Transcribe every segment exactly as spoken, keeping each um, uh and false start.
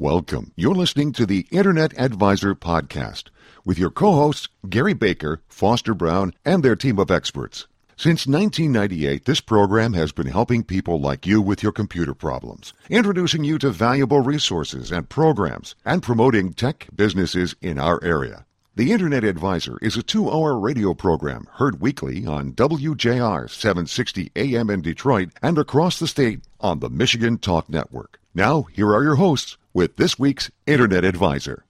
Welcome. You're listening to the Internet Advisor Podcast with your co-hosts Gary Baker, Foster Brown, and their team of experts. Since nineteen ninety-eight, this program has been helping people like you with your computer problems, introducing you to valuable resources and programs, and promoting tech businesses in our area. The Internet Advisor is a two-hour radio program heard weekly on W J R seven sixty A M in Detroit and across the state on the Michigan Talk Network. Now, here are your hosts with this week's Internet Advisor.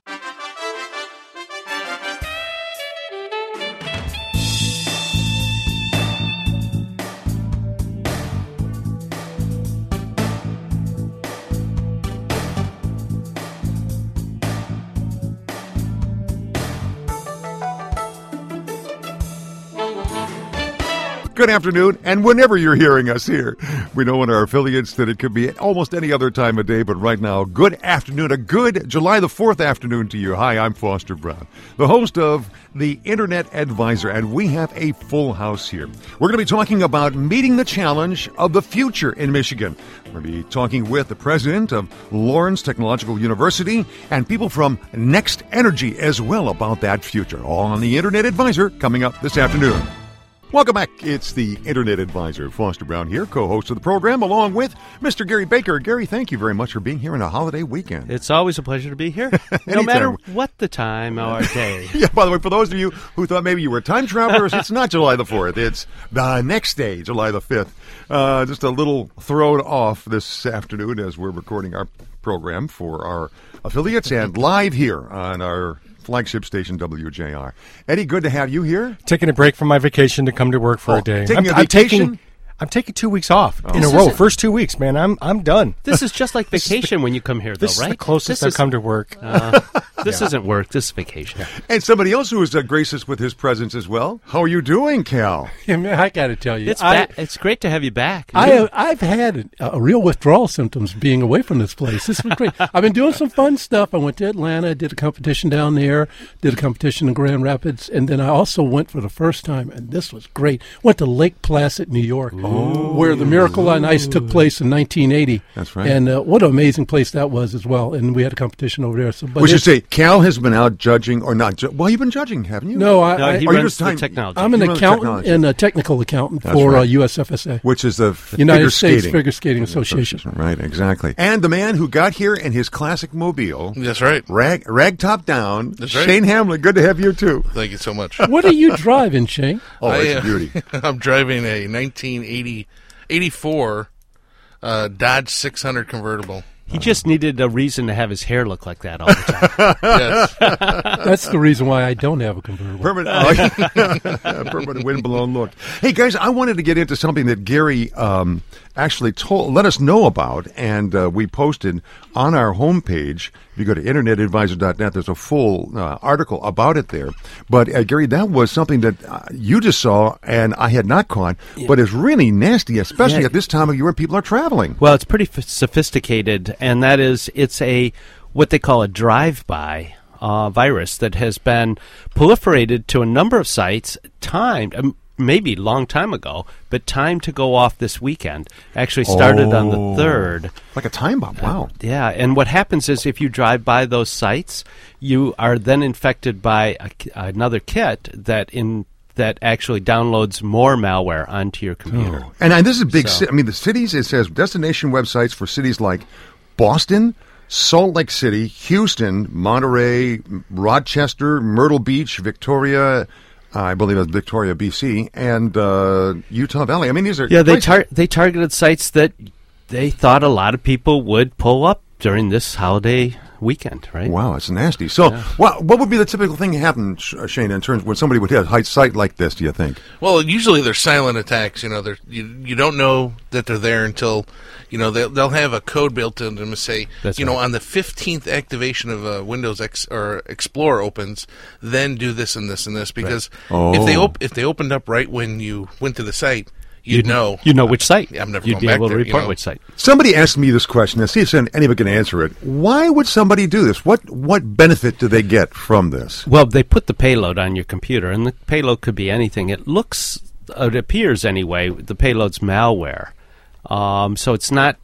Good afternoon, and whenever you're hearing us here, we know in our affiliates that it could be at almost any other time of day, but right now, good afternoon, a good July the fourth afternoon to you. Hi, I'm Foster Brown, the host of the Internet Advisor, and we have a full house here. We're going to be talking about meeting the challenge of the future in Michigan. We're going to be talking with the president of Lawrence Technological University and people from Next Energy as well about that future. All on the Internet Advisor coming up this afternoon. Welcome back. It's the Internet Advisor. Foster Brown here, co-host of the program, along with Mister Gary Baker. Gary, thank you very much for being here on a holiday weekend. It's always a pleasure to be here, no matter what the time or day. Yeah, by the way, for those of you who thought maybe you were time travelers, it's not July the fourth. It's the next day, July the fifth. Uh, just a little thrown off this afternoon as we're recording our program for our affiliates and live here on our flagship station, W J R. Eddie, good to have you here. Taking a break from my vacation to come to work for oh, a day. Taking I'm, a I'm vacation? taking I'm taking two weeks off oh. in This a row. isn't- First two weeks, man. I'm I'm done. This is just like This is vacation the- when you come here, though, This right? is the closest This I've is- come to work. Uh, this isn't work. This is vacation. And somebody else who has uh, graced us with his presence as well. How are you doing, Cal? Yeah, man, I got to tell you, It's I, ba- it's great to have you back. I, I've had a, a real withdrawal symptoms being away from this place. This was great. I've been doing some fun stuff. I went to Atlanta, did a competition down there, did a competition in Grand Rapids, and then I also went for the first time, and this was great. Went to Lake Placid, New York, where the Miracle on Ice took place in nineteen eighty. That's right. And uh, what an amazing place that was as well. And we had a competition over there. So, but We should it's- say Cal has been out judging, or not. Ju- well, you've been judging, haven't you? No, I, no, I, he Are you runs just the time- technology. I'm an You run accountant technology. and a technical accountant That's for right. uh, U S F S A. Which is the f- United figure States skating. Figure Skating Association. Right, exactly. And the man who got here in his classic mobile, That's right. rag, rag top down, That's right. Shane Hamlin. Good to have you, too. Thank you so much. What are you driving, Shane? Oh, I, it's uh, a beauty. I'm driving a nineteen eighty, eighty-four uh, Dodge six hundred convertible. He just needed a reason to have his hair look like that all the time. Yes. That's the reason why I don't have a convertible. Permanent, oh, permanent wind-blown look. Hey, guys, I wanted to get into something that Gary um, actually told, let us know about, and uh, we posted on our homepage. If you go to internet advisor dot net, there's a full uh, article about it there. But, uh, Gary, that was something that uh, you just saw, and I had not caught, but it's really nasty, especially Yeah. at this time of year when people are traveling. Well, it's pretty f- sophisticated, and that is, it's a what they call a drive-by uh, virus that has been proliferated to a number of sites, timed, um, maybe long time ago, but timed to go off this weekend. Actually started on Oh. the third. Like a time bomb, wow. Yeah, and what happens is if you drive by those sites, you are then infected by a, another kit that in that actually downloads more malware onto your computer. And uh, this is big. So- ci- I mean, the cities, it says destination websites for cities like Boston, Salt Lake City, Houston, Monterey, Rochester, Myrtle Beach, Victoria, uh, I believe it's Victoria, B C, and uh, Utah Valley. I mean, these are Yeah, they places- tar- they targeted sites that they thought a lot of people would pull up during this holiday weekend, right? Wow, it's nasty. So, what what would be the typical thing to happen, Sh- uh, Shane, in terms when somebody would hit a site like this? Do you think? Well, usually they're silent attacks. You know, they're, you you don't know that they're there until, you know, they'll they'll have a code built into them to say, That's you know, right. on the fifteenth activation of a Windows X or Explorer opens, then do this and this and this because Oh. if they op- if they opened up right when you went to the site, you'd know. You know which site. Yeah, I'm never You'd going be back able to there, you report know. which site. Somebody asked me this question. Let's see if anybody can answer it. Why would somebody do this? What what benefit do they get from this? Well, they put the payload on your computer, and the payload could be anything. It looks, it appears anyway, the payload's malware. Um, so it's not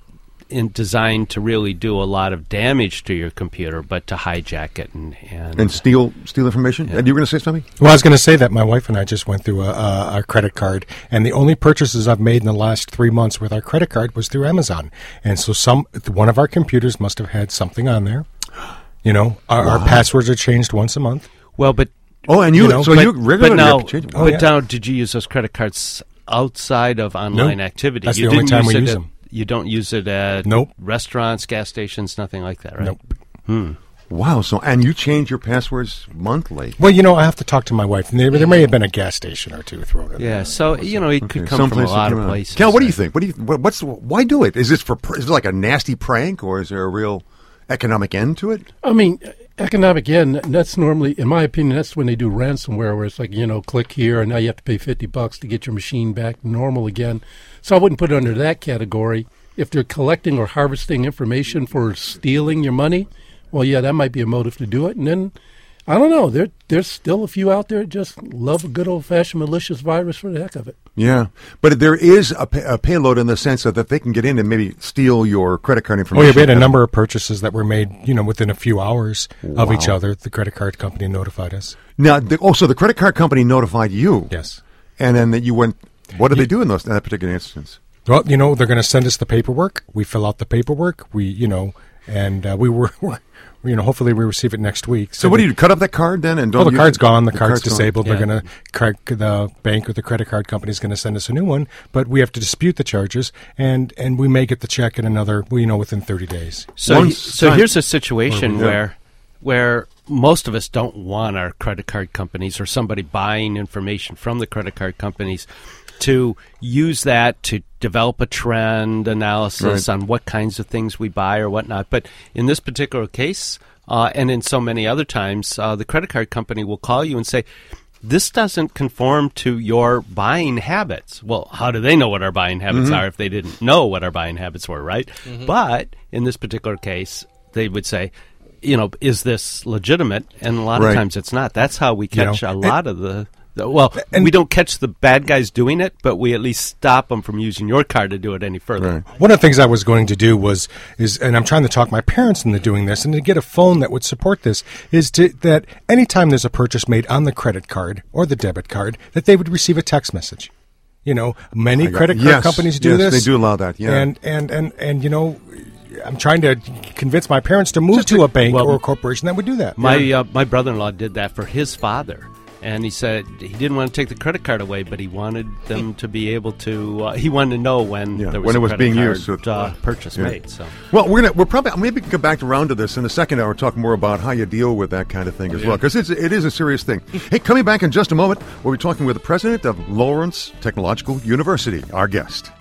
in designed to really do a lot of damage to your computer, but to hijack it and and, And steal steal information? Yeah. And you were going to say something? Well, I was going to say that my wife and I just went through a, a, a credit card, and the only purchases I've made in the last three months with our credit card was through Amazon. And so some one of our computers must have had something on there. You know, our, our passwords are changed once a month. well, but Oh, and you, You know, so but, you regularly but now, have to change them. Oh, but yeah. now, did you use those credit cards outside of online Nope. activity? That's you the only didn't time we it use at- them. You don't use it at Nope. restaurants, gas stations, nothing like that, right? Nope. Hmm. Wow. So, and you change your passwords monthly. Well, you know, I have to talk to my wife. And there, there may have been a gas station or two thrown in Yeah, there. so you know it could Okay, come some from a places lot of come out. places. Cal, what do you think? What do you? What, what's why do it? Is this for? pr- Is it like a nasty prank, or is there a real economic end to it? I mean, economic end, that's normally, in my opinion, that's when they do ransomware, where it's like, you know, click here, and now you have to pay fifty bucks to get your machine back normal again. So I wouldn't put it under that category. If they're collecting or harvesting information for stealing your money, well, yeah, that might be a motive to do it. And then, I don't know, there, there's still a few out there that just love a good old-fashioned malicious virus for the heck of it. Yeah, but there is a, pay, a payload in the sense of that they can get in and maybe steal your credit card Oh, information. yeah, we had a number of purchases that were made, you know, within a few hours of each Wow. other. The credit card company notified us. Now, the, oh, so the credit card company notified you. Yes. And then that you went. What did they do in those in that particular instance? Well, you know, they're going to send us the paperwork. We fill out the paperwork. We, you know, and uh, we were, you know, hopefully we receive it next week. So, what do you do? Cut up that card then? And don't Well, the use card's it? gone. The, card's, gone. disabled. Yeah. They're going to, the bank or the credit card company is going to send us a new one, but we have to dispute the charges, and, and we may get the check in another, well, you know, within thirty days. So, Once he- so time- here's a situation Yeah. where where most of us don't want our credit card companies or somebody buying information from the credit card companies to use that to develop a trend analysis Right. on what kinds of things we buy or whatnot. But in this particular case, uh, and in so many other times, uh, the credit card company will call you and say, this doesn't conform to your buying habits. Well, how do they know what our buying habits Mm-hmm. are if they didn't know what our buying habits were, right? But in this particular case, they would say, you know, is this legitimate? And a lot Right. of times it's not. That's how we catch know, a lot of the, the well, we don't catch the bad guys doing it, but we at least stop them from using your card to do it any further. Right. One of the things I was going to do was is, and I'm trying to talk my parents into doing this, and to get a phone that would support this, is to that anytime there's a purchase made on the credit card or the debit card, that they would receive a text message. You know, many I got- credit card yes, companies do yes, this. they do allow that, yeah. and and and and you know, I'm trying to convince my parents to move to a bank well, or a corporation that would do that. My uh, my brother-in-law did that for his father, and he said he didn't want to take the credit card away, but he wanted them to be able to. Uh, he wanted to know when Yeah, there was when a it was credit being card, used, so it- uh, purchase Yeah. made. So Well, we're gonna we're probably maybe we can come back around to this in the second hour. Talk more about how you deal with that kind of thing as well, because it's it is a serious thing. Hey, coming back in just a moment, we'll be talking with the president of Lawrence Technological University, our guest.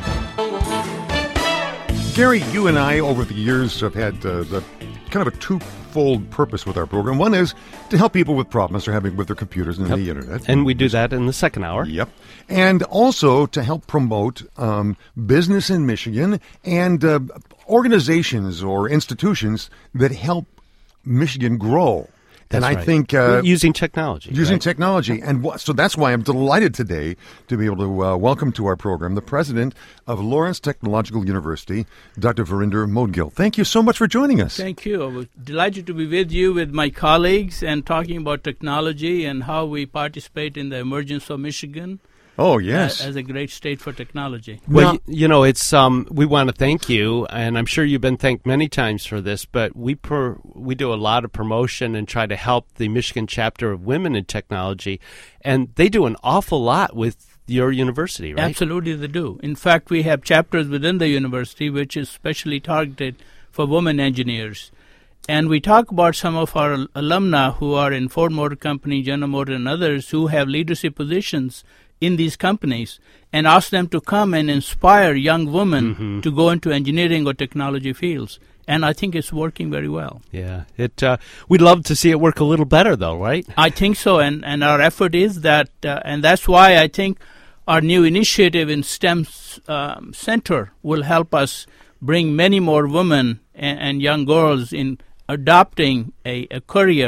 Gary, you and I over the years have had uh, the kind of a twofold purpose with our program. One is to help people with problems they're having with their computers and the internet. and we do that in the second hour. Yep. And also to help promote um, business in Michigan and uh, organizations or institutions that help Michigan grow. That's and I right. think uh, using technology. using right? technology. And wh- so that's why I'm delighted today to be able to uh, welcome to our program the president of Lawrence Technological University, Doctor Verinder Modgill. Thank you so much for joining us. Thank you. I was delighted to be with you, with my colleagues, and talking about technology and how we participate in the emergence of Michigan Oh, uh, yes. as a great state for technology. Well, Now- y- you know, it's um, we want to thank you, and I'm sure you've been thanked many times for this. But we per, we do a lot of promotion and try to help the Michigan chapter of Women in Technology, and they do an awful lot with your university, right? Absolutely, they do. In fact, we have chapters within the university which is specially targeted for women engineers. And we talk about some of our al- alumni who are in Ford Motor Company, General Motors, and others who have leadership positions in these companies, and ask them to come and inspire young women Mm-hmm. to go into engineering or technology fields. And I think it's working very well. Yeah, it. Uh, we'd love to see it work a little better, though, right? I think so, and, and our effort is that, uh, and that's why I think our new initiative in STEM um, Center will help us bring many more women and, and young girls in adopting a, a career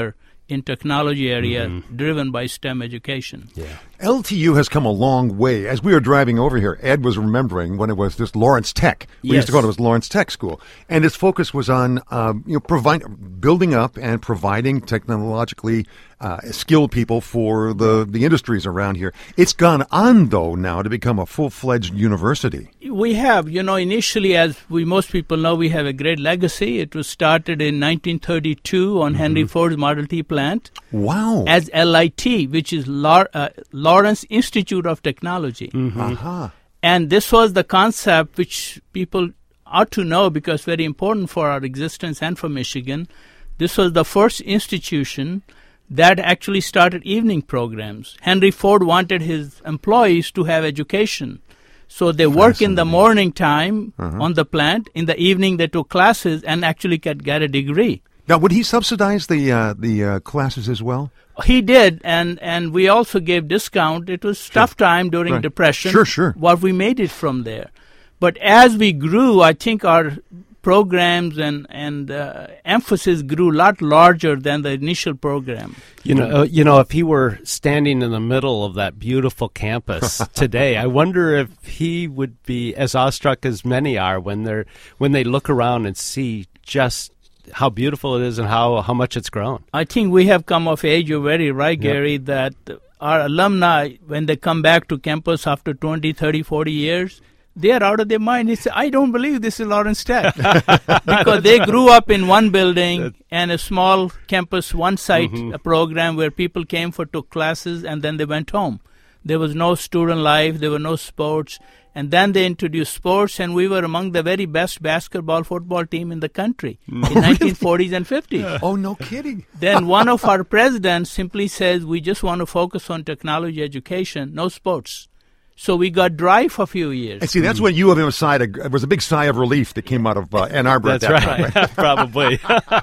in technology area Mm-hmm. driven by STEM education. Yeah. L T U has come a long way. As we were driving over here, Ed was remembering when it was just Lawrence Tech. We used to Yes. go to it as Lawrence Tech School, and its focus was on um, you know provide, building up and providing technologically uh, skilled people for the the industries around here. It's gone on though now to become a full fledged university. We have, you know, initially, as we most people know, we have a great legacy. It was started in nineteen thirty-two on Henry Ford's Model T plant Wow. as L I T, which is Lar- uh, Lawrence Institute of Technology. Aha. And this was the concept which people ought to know because very important for our existence and for Michigan. This was the first institution that actually started evening programs. Henry Ford wanted his employees to have education. So they work in the morning time on the plant. In the evening, they took classes and actually could get a degree. Now, would he subsidize the uh, the uh, classes as well? He did, and, and we also gave discount. It was tough time during Right. Depression. Sure, sure. What we made it from there. But as we grew, I think our programs and and uh, emphasis grew a lot larger than the initial program. You know, uh, you know, if he were standing in the middle of that beautiful campus today, I wonder if he would be as awestruck as many are when they're when they look around and see just how beautiful it is and how how much it's grown. I think we have come of age. You're very right, Gary, that our alumni, when they come back to campus after twenty, thirty, forty years, they are out of their mind. They say, I don't believe this is Lawrence Tech. Because they grew up in one building and a small campus, one site Mm-hmm. a program where people came for took classes and then they went home. There was no student life. There were no sports. And then they introduced sports, and we were among the very best basketball, football team in the country in nineteen forties and fifties. Oh, no kidding. Then one of our presidents simply says, we just want to focus on technology education, no sports. So we got dry for a few years. And see, that's when you of him aside, it was a big sigh of relief that came out of uh, Ann Arbor at That's that right, time. probably.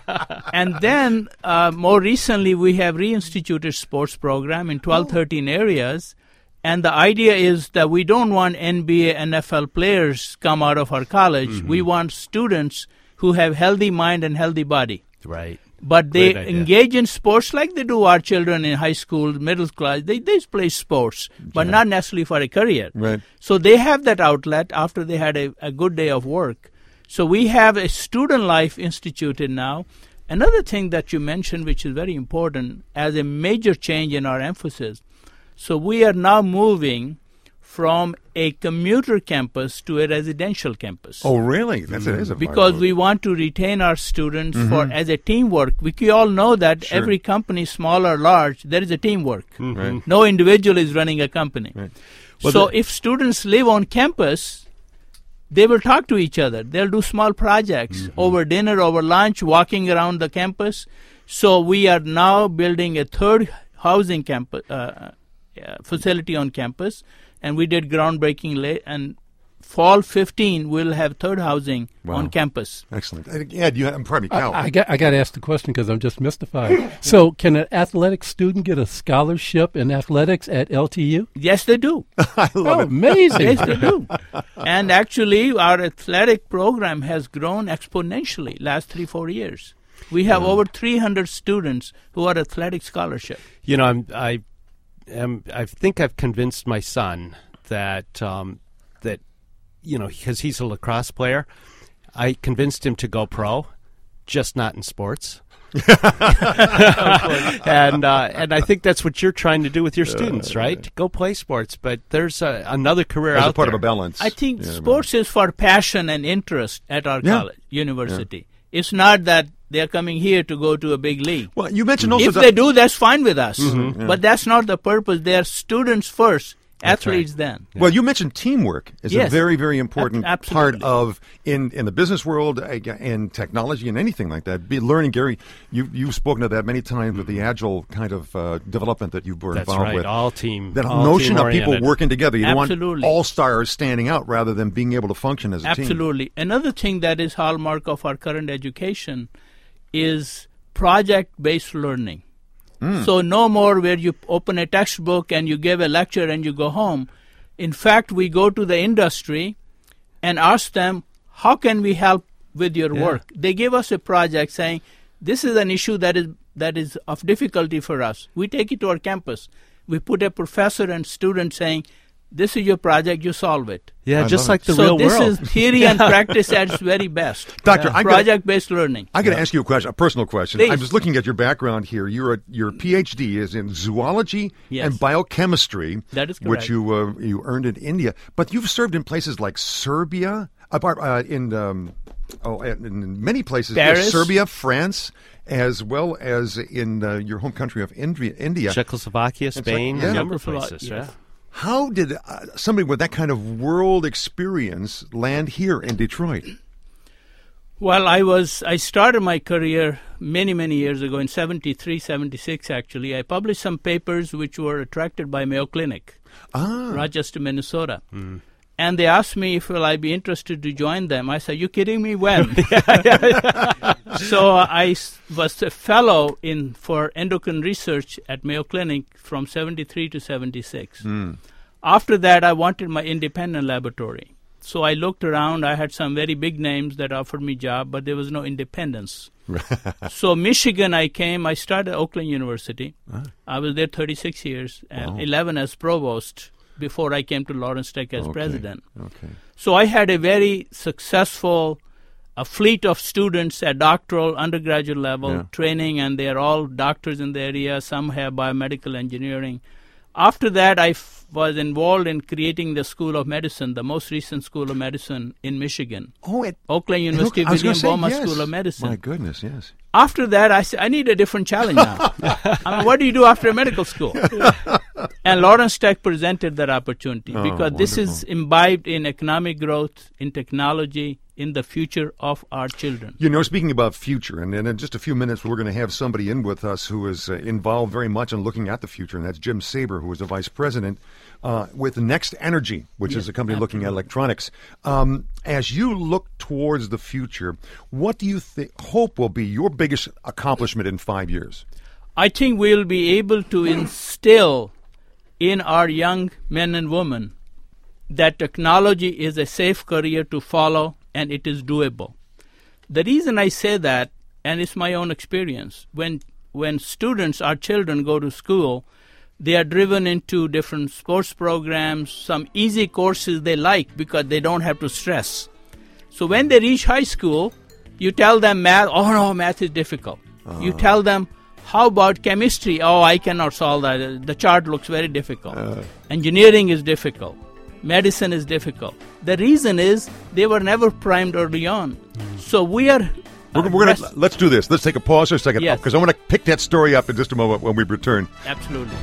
And then uh, more recently, we have reinstituted sports program in twelve, thirteen areas. And the idea is that we don't want N B A, N F L players come out of our college. We want students who have healthy mind and healthy body. Right. But they Great idea. engage in sports like they do our children in high school, middle class. They they play sports, but not necessarily for a career. Right. So they have that outlet after they had a, a good day of work. So we have a student life instituted now. Another thing that you mentioned, which is very important, as a major change in our emphasis. So we are now moving from a commuter campus to a residential campus. Oh, really? That's it. Is a Because we want to retain our students for as a teamwork. We we all know that Sure. every company, small or large, there is a teamwork. Right. No individual is running a company. Right. Well, so the- if students live on campus, they will talk to each other. They'll do small projects over dinner, over lunch, walking around the campus. So we are now building a third housing campus uh, uh, facility on campus, and we did groundbreaking late. And fall fifteen, we'll have third housing Wow. on campus. Excellent. Ed, Ed, you have, pardon me, Cal. I, I got I got to ask the question because I'm just mystified. So, can an athletic student get a scholarship in athletics at L T U? Yes, they do. I love Oh, it. amazing! Yes, they do. And actually, our athletic program has grown exponentially last three, four years. We have over three hundred students who are athletic scholarship. You know, I'm, I am. I think I've convinced my son that um, that you know, because he's a lacrosse player, I convinced him to go pro, just not in sports. and uh, and I think that's what you're trying to do with your students, right? Go play sports, but there's a, another career As out a part there. of a balance. I think Yeah, sports is for passion and interest at our Yeah. college, university. It's not that they're coming here to go to a big league. Well, you mentioned also If that- they do, that's fine with us. yeah. But that's not the purpose. They are students first, athletes then. Well, you mentioned teamwork is a Yes. very, very important Ab- part absolutely. of in, in the business world, uh, in technology, and anything like that. Be learning, Gary. You you've spoken of that many times with the agile kind of uh, development that you were That's involved right, with. all team. That all notion of people team-oriented. working together. You don't Absolutely. want all stars standing out rather than being able to function as a team. Absolutely. Another thing that is hallmark of our current education is project-based learning. So no more where you open a textbook and you give a lecture and you go home. In fact, we go to the industry and ask them, how can we help with your Yeah. work? They give us a project saying, this is an issue that is that is of difficulty for us, we take it to our campus. We put a professor and student saying, this is your project, you solve it. Yeah, I just love like the so real this world. is theory and practice at its very best. Doctor, I gotta- Project-based learning. I got to ask you a question, a personal question. Please. I'm just looking at your background here. You're a, your PhD is in zoology Yes. and biochemistry, That is which correct. you uh, you earned in India. But you've served in places like Serbia, apart uh, in um, oh, in many places, yes, Paris. Serbia, France, as well as in uh, your home country of India. India. Czechoslovakia, Spain, yeah. a number of Czechoslovakia, places. yes. Yeah. How did uh, somebody with that kind of world experience land here in Detroit? Well, I was I started my career many, many years ago in seventy-three, seventy-six actually. I published some papers which were attracted by Mayo Clinic, Ah, Rochester, Minnesota. And they asked me if will I be interested to join them. I said, you kidding me? When? So I s- was a fellow in for endocrine research at Mayo Clinic from seventy-three to seventy-six. After that, I wanted my independent laboratory. So I looked around. I had some very big names that offered me job, but there was no independence. So Michigan, I came. I started at Oakland University. I was there thirty-six years and Wow. eleven as provost before I came to Lawrence Tech as Okay. president. Okay. So I had a very successful a fleet of students at doctoral, undergraduate level Yeah. training, and they are all doctors in the area. Some have biomedical engineering. After that, I f- was involved in creating the School of Medicine, the most recent School of Medicine in Michigan. Oh, it, Oakland University I was gonna William say, Boma yes. School of Medicine. My goodness, yes. After that, I said, I need a different challenge now. I mean, what do you do after medical school? And Lawrence Tech presented that opportunity Oh, because this is wonderful. imbibed in economic growth, in technology, in the future of our children. You know, speaking about future, and, and in just a few minutes, we're going to have somebody in with us who is uh, involved very much in looking at the future, and that's Jim Saber, who is the vice president uh, with Next Energy, which Yes, is a company looking at absolutely. electronics. Um, as you look towards the future, what do you think, hope will be your biggest accomplishment in five years? I think we'll be able to instill in our young men and women that technology is a safe career to follow and it is doable. The reason I say that, and it's my own experience, when when students, our children, go to school, they are driven into different sports programs, some easy courses they like because they don't have to stress. So when they reach high school, you tell them math, oh no, math is difficult. You tell them, how about chemistry? Oh, I cannot solve that. The chart looks very difficult. Engineering is difficult. Medicine is difficult. The reason is they were never primed early on. So we are... We're, we're going to let's do this. Let's take a pause for a second, Yes. because I want to pick that story up in just a moment when we return. Absolutely.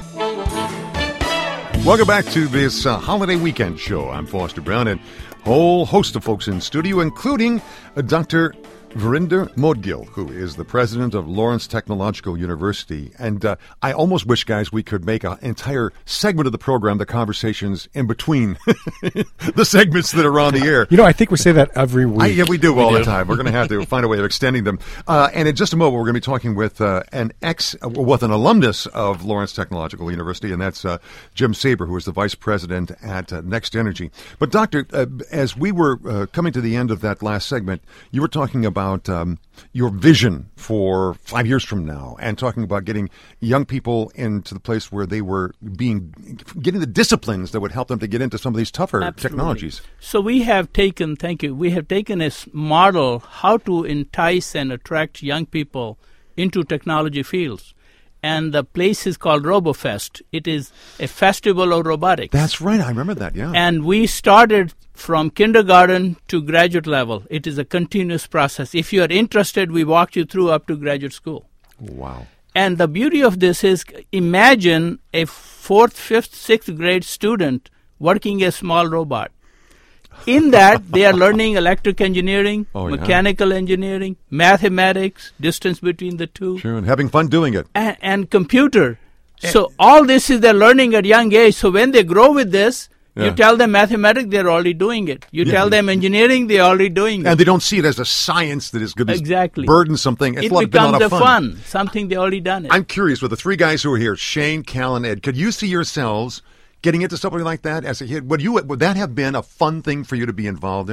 Welcome back to this uh, holiday weekend show. I'm Foster Brown, and a whole host of folks in studio, including uh, Doctor Verinder Modgil, who is the president of Lawrence Technological University. And uh, I almost wish, guys, we could make an entire segment of the program, the conversations in between the segments that are on the air. You know, I think we say that every week. I, yeah, we do all the time. We're going to have to find a way of extending them. Uh, and in just a moment, we're going to be talking with uh, an ex, uh, with an alumnus of Lawrence Technological University, and that's uh, Jim Saber, who is the vice president at uh, Next Energy. But, Doctor, uh, as we were uh, coming to the end of that last segment, you were talking about um, your vision for five years from now, and talking about getting young people into the place where they were being getting the disciplines that would help them to get into some of these tougher Absolutely. technologies. So we have taken, thank you, we have taken a s- model how to entice and attract young people into technology fields. And the place is called RoboFest. It is a festival of robotics. That's right. I remember that. Yeah. And we started from kindergarten to graduate level. It is a continuous process. If you are interested, we walk you through up to graduate school. Wow. And the beauty of this is, imagine a fourth, fifth, sixth grade student working a small robot. In that, they are learning electric engineering, Oh, yeah. mechanical engineering, mathematics, distance between the two, Sure, and having fun doing it. and, and computer. So all this is they're learning at young age. So when they grow with this, Yeah. you tell them mathematics, they're already doing it. You Yeah. tell them engineering, they're already doing it. And they don't see it as a science that is good as Exactly. burdensome thing. It's It a lot, been a becomes lot a of fun. something they already done it. I'm curious, with the three guys who are here, Shane, Cal, and Ed, could you see yourselves getting into something like that as a kid? Would you? Would that have been a fun thing for you to be involved in?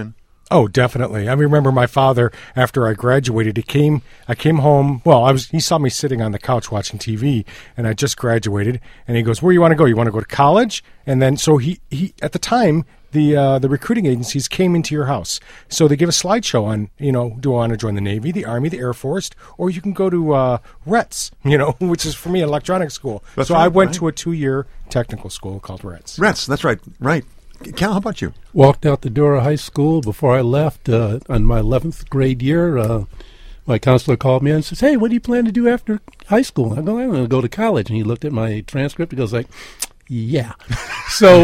Oh, definitely. I remember my father, after I graduated, he came, I came home, well, I was, he saw me sitting on the couch watching T V, and I just graduated, and he goes, where do you want to go? You want to go to college? And then, so he, he at the time, the uh, the recruiting agencies came into your house. So they give a slideshow on, you know, do I want to join the Navy, the Army, the Air Force, or you can go to uh, R E T S, you know, which is for me an electronics school. That's so right, I went right. to a two-year technical school called R E T S. R E T S, that's right, right. Cal, how about you? Walked out the door of high school before I left uh, on my eleventh grade year. Uh, my counselor called me and says, hey, what do you plan to do after high school? I go, I'm going to go to college. And he looked at my transcript. He goes like, yeah. so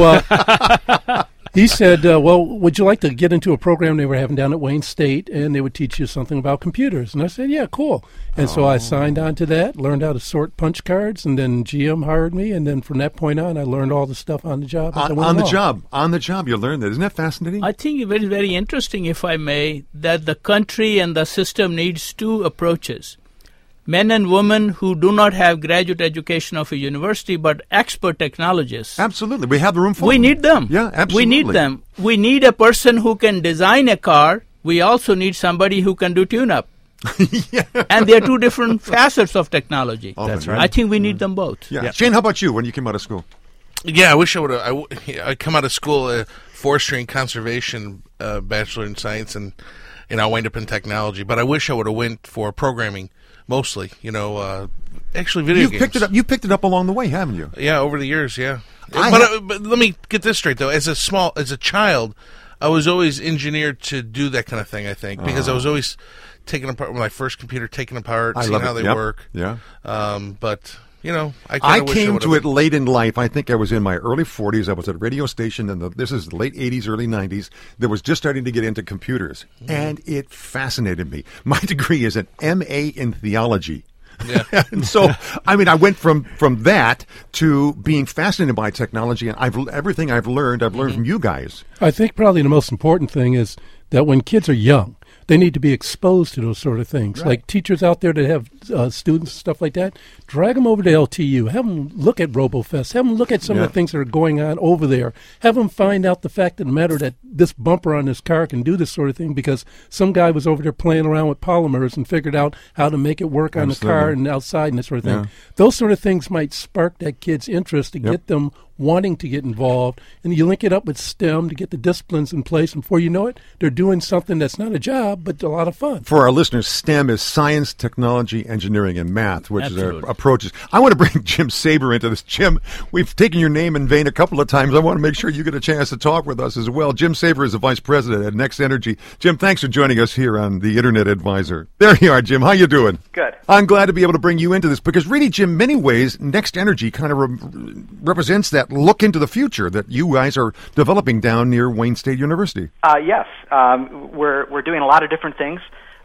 uh, he said, uh, well, would you like to get into a program they were having down at Wayne State, and they would teach you something about computers? And I said, yeah, cool. And oh. so I signed on to that, learned how to sort punch cards, and then G M hired me. And then from that point on, I learned all the stuff on the job. On, on the job. On the job, you learned that. Isn't that fascinating? I think it is very interesting, if I may, that the country and the system needs two approaches. Men and women who do not have graduate education of a university but expert technologists. Absolutely. We have the room for We them. need them. Yeah, absolutely. We need them. We need a person who can design a car. We also need somebody who can do tune-up. yeah. And they are two different facets of technology. Often, That's right. I think we need them both. Yeah. Yeah. Shane, how about you when you came out of school? Yeah, I wish I would have. I, w- I come out of school a forestry and conservation uh, bachelor in science, and you know I wind up in technology. But I wish I would have went for programming mostly. You know, uh, actually video You games. picked it up. You picked it up along the way, haven't you? Yeah, over the years, yeah. I But, ha- uh, but let me get this straight though. As a small, as a child, I was always engineered to do that kind of thing. I think because I was always taking apart my first computer, taking apart, I seeing love how it. they Yep. work. Yeah. Um, but you know, I, I kinda wish came I to would've- it late in life. I think I was in my early forties. I was at a radio station in the, this is late eighties, early nineties, that was just starting to get into computers. Mm-hmm. And it fascinated me. My degree is an M A in theology. Yeah. and so, I mean, I went from, from that to being fascinated by technology, and I've everything I've learned, I've learned Mm-hmm. from you guys. I think probably the most important thing is that when kids are young, they need to be exposed to those sort of things. Right. Like teachers out there that have uh, students and stuff like that, drag them over to L T U. Have them look at RoboFest. Have them look at some Yeah. of the things that are going on over there. Have them find out the fact of the matter that this bumper on this car can do this sort of thing because some guy was over there playing around with polymers and figured out how to make it work on the car Absolutely. and outside and that sort of thing. Yeah. Those sort of things might spark that kid's interest to Yep. get them wanting to get involved, and you link it up with STEM to get the disciplines in place, and before you know it, they're doing something that's not a job, but a lot of fun. For our listeners, STEM is science, technology, engineering, and math, which is Absolutely. our approaches. I want to bring Jim Saber into this. Jim, we've taken your name in vain a couple of times. I want to make sure you get a chance to talk with us as well. Jim Saber is the vice president at Next Energy. Jim, thanks for joining us here on the Internet Advisor. There you are, Jim. How you doing? Good. I'm glad to be able to bring you into this because really, Jim, many ways, Next Energy kind of re- represents that look into the future that you guys are developing down near Wayne State University. Uh, yes, um, we're we're doing a lot of different things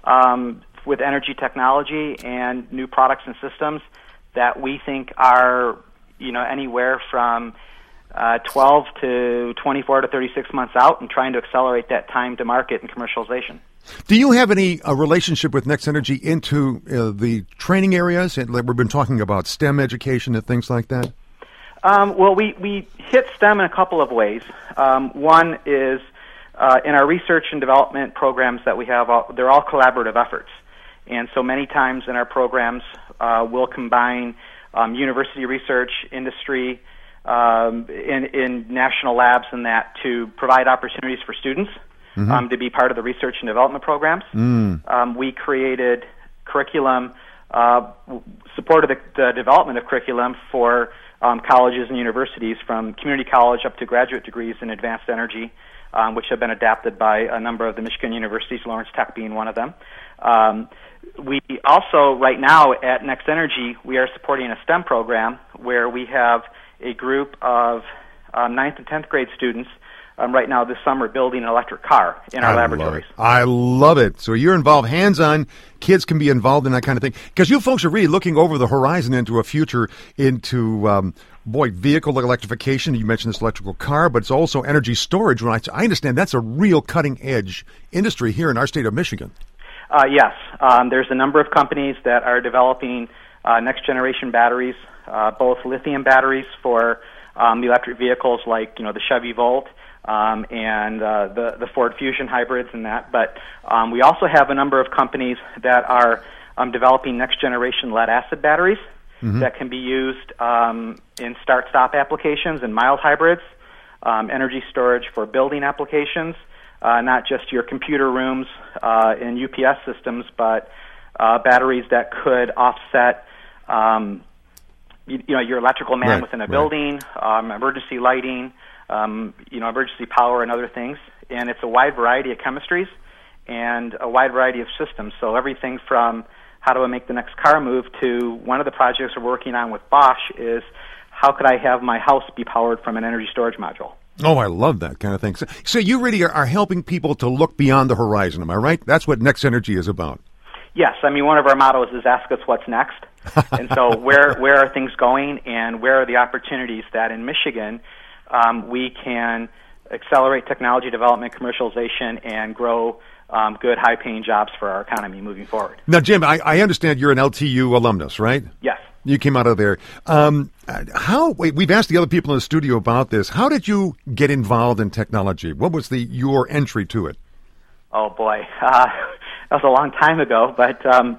um, with energy technology and new products and systems that we think are, you know, anywhere from uh, twelve to twenty-four to thirty-six months out, and trying to accelerate that time to market and commercialization. Do you have any uh, relationship with Next Energy into uh, the training areas? And like we've been talking about STEM education and things like that. Um, well, we, we hit STEM in a couple of ways. Um, one is uh, in our research and development programs that we have, all, they're all collaborative efforts. And so many times in our programs, uh, we'll combine um, university research, industry, um, in, in national labs and that to provide opportunities for students mm-hmm. um, to be part of the research and development programs. Mm. Um, we created curriculum, uh, supported the, the development of curriculum for Um, colleges and universities, from community college up to graduate degrees in advanced energy, um, which have been adapted by a number of the Michigan universities, Lawrence Tech being one of them. Um, we also, right now at Next Energy, we are supporting a STEM program where we have a group of um, ninth and tenth grade students um, right now this summer building an electric car in our I laboratories. Love it. I love it. So you're involved hands-on. Kids can be involved in that kind of thing. Because you folks are really looking over the horizon into a future into, um, boy, vehicle electrification. You mentioned this electrical car, but it's also energy storage. When I, I understand that's a real cutting-edge industry here in our state of Michigan. Uh, yes. Um, there's a number of companies that are developing uh, next-generation batteries, uh, both lithium batteries for um, the electric vehicles like, you know, the Chevy Volt, um, and uh, the, the Ford Fusion hybrids and that. But um, we also have a number of companies that are um, developing next-generation lead-acid batteries mm-hmm. that can be used um, in start-stop applications and mild hybrids, um, energy storage for building applications, uh, not just your computer rooms uh, and U P S systems, but uh, batteries that could offset um, you, you know, your electrical man right, within a right. building, um, emergency lighting, um, you know, emergency power and other things. And it's a wide variety of chemistries and a wide variety of systems. So everything from how do I make the next car move to one of the projects we're working on with Bosch is how could I have my house be powered from an energy storage module? Oh, I love that kind of thing. So, so you really are, are helping people to look beyond the horizon, am I right? That's what Next Energy is about. Yes. I mean, one of our mottos is ask us what's next. And so where where are things going, and where are the opportunities that in Michigan um, we can accelerate technology development, commercialization, and grow um, good, high-paying jobs for our economy moving forward. Now, Jim, I, I understand you're an L T U alumnus, right? Yes. You came out of there. Um, how? Wait, we've asked the other people in the studio about this. How did you get involved in technology? What was the your entry to it? Oh boy, uh, that was a long time ago. But um,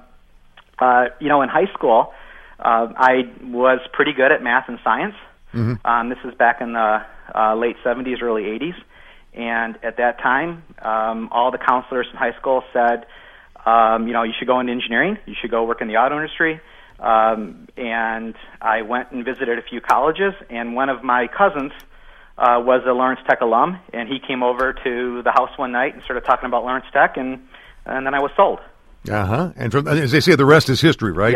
uh, you know, in high school, uh, I was pretty good at math and science. Mm-hmm. Um, this is back in the uh, late seventies, early eighties, and at that time, um, all the counselors in high school said, um, you know, you should go into engineering. You should go work in the auto industry. Um, and I went and visited a few colleges, and one of my cousins uh, was a Lawrence Tech alum, and he came over to the house one night and started talking about Lawrence Tech, and, and then I was sold. Uh-huh. And from, as they say, the rest is history, right?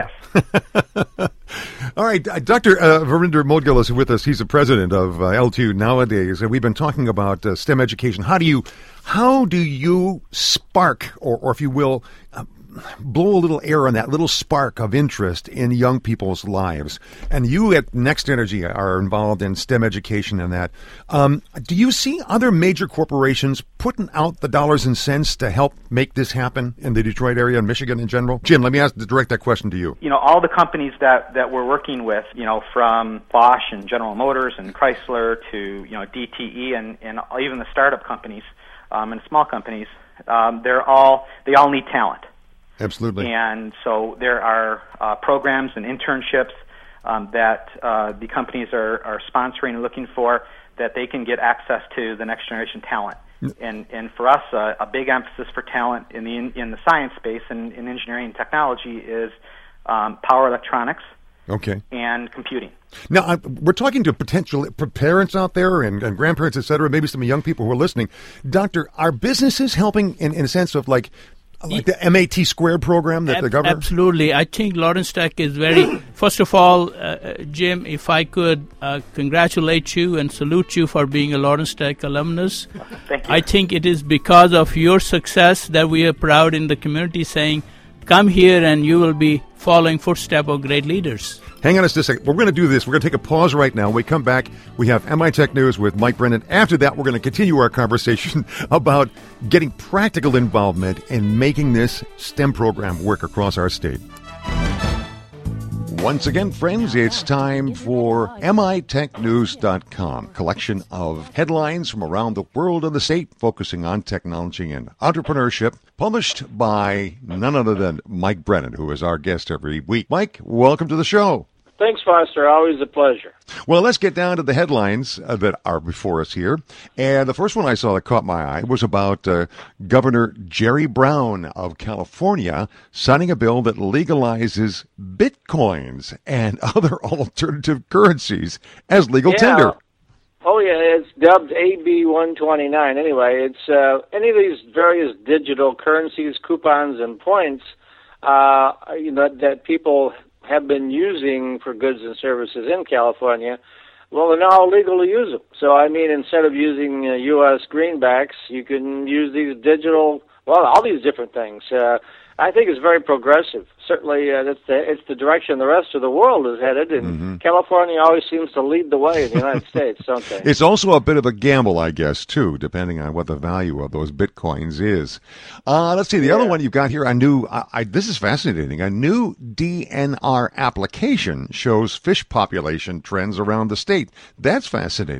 Yes. All right. Doctor Uh, Varinder Modgil is with us. He's the president of uh, L T U nowadays, and we've been talking about uh, STEM education. How do you, how do you spark, or, or if you will, uh, blow a little air on that little spark of interest in young people's lives? And you at Next Energy are involved in STEM education and that. Um, do you see other major corporations putting out the dollars and cents to help make this happen in the Detroit area and Michigan in general? Jim, let me ask, direct that question to you. You know, all the companies that, that we're working with, you know, from Bosch and General Motors and Chrysler to, you know, D T E and, and even the startup companies um, and small companies, um, they're all, they all need talent. Absolutely. And so there are uh, programs and internships um, that uh, the companies are, are sponsoring and looking for that they can get access to the next generation talent. And and for us, uh, a big emphasis for talent in the in, in the science space and in engineering and technology is um, power electronics. Okay. And computing. Now, I, we're talking to potential parents out there and, and grandparents, et cetera, maybe some young people who are listening. Doctor, are businesses helping in, in a sense of like, Like the M A T squared program that Ab- the government... Absolutely. I think Lawrence Tech is very... First of all, uh, Jim, if I could uh, congratulate you and salute you for being a Lawrence Tech alumnus. Thank you. I think it is because of your success that we are proud in the community saying, come here and you will be following footsteps of great leaders. Hang on just a second. We're going to do this. We're going to take a pause right now. When we come back, we have M I Tech News with Mike Brennan. After that, we're going to continue our conversation about getting practical involvement in making this STEM program work across our state. Once again, friends, it's time for M I Tech News dot com, collection of headlines from around the world and the state focusing on technology and entrepreneurship, published by none other than Mike Brennan, who is our guest every week. Mike, welcome to the show. Thanks, Foster. Always a pleasure. Well, let's get down to the headlines uh, that are before us here. And the first one I saw that caught my eye was about uh, Governor Jerry Brown of California signing a bill that legalizes bitcoins and other alternative currencies as legal yeah. tender. Oh, yeah, it's dubbed A B one twenty-nine. Anyway, it's uh, any of these various digital currencies, coupons, and points uh, you know, that people have been using for goods and services in California. Well, they're now legal to use them. So, I mean, instead of using uh, U S greenbacks, you can use these digital, well, all these different things. Uh, I think it's very progressive. Certainly, uh, that's the, it's the direction the rest of the world is headed, and mm-hmm. California always seems to lead the way in the United States, don't they? It's also a bit of a gamble, I guess, too, depending on what the value of those bitcoins is. Uh, let's see, the yeah. other one you've got here, a new, I, I, this is fascinating, a new D N R application shows fish population trends around the state. That's fascinating.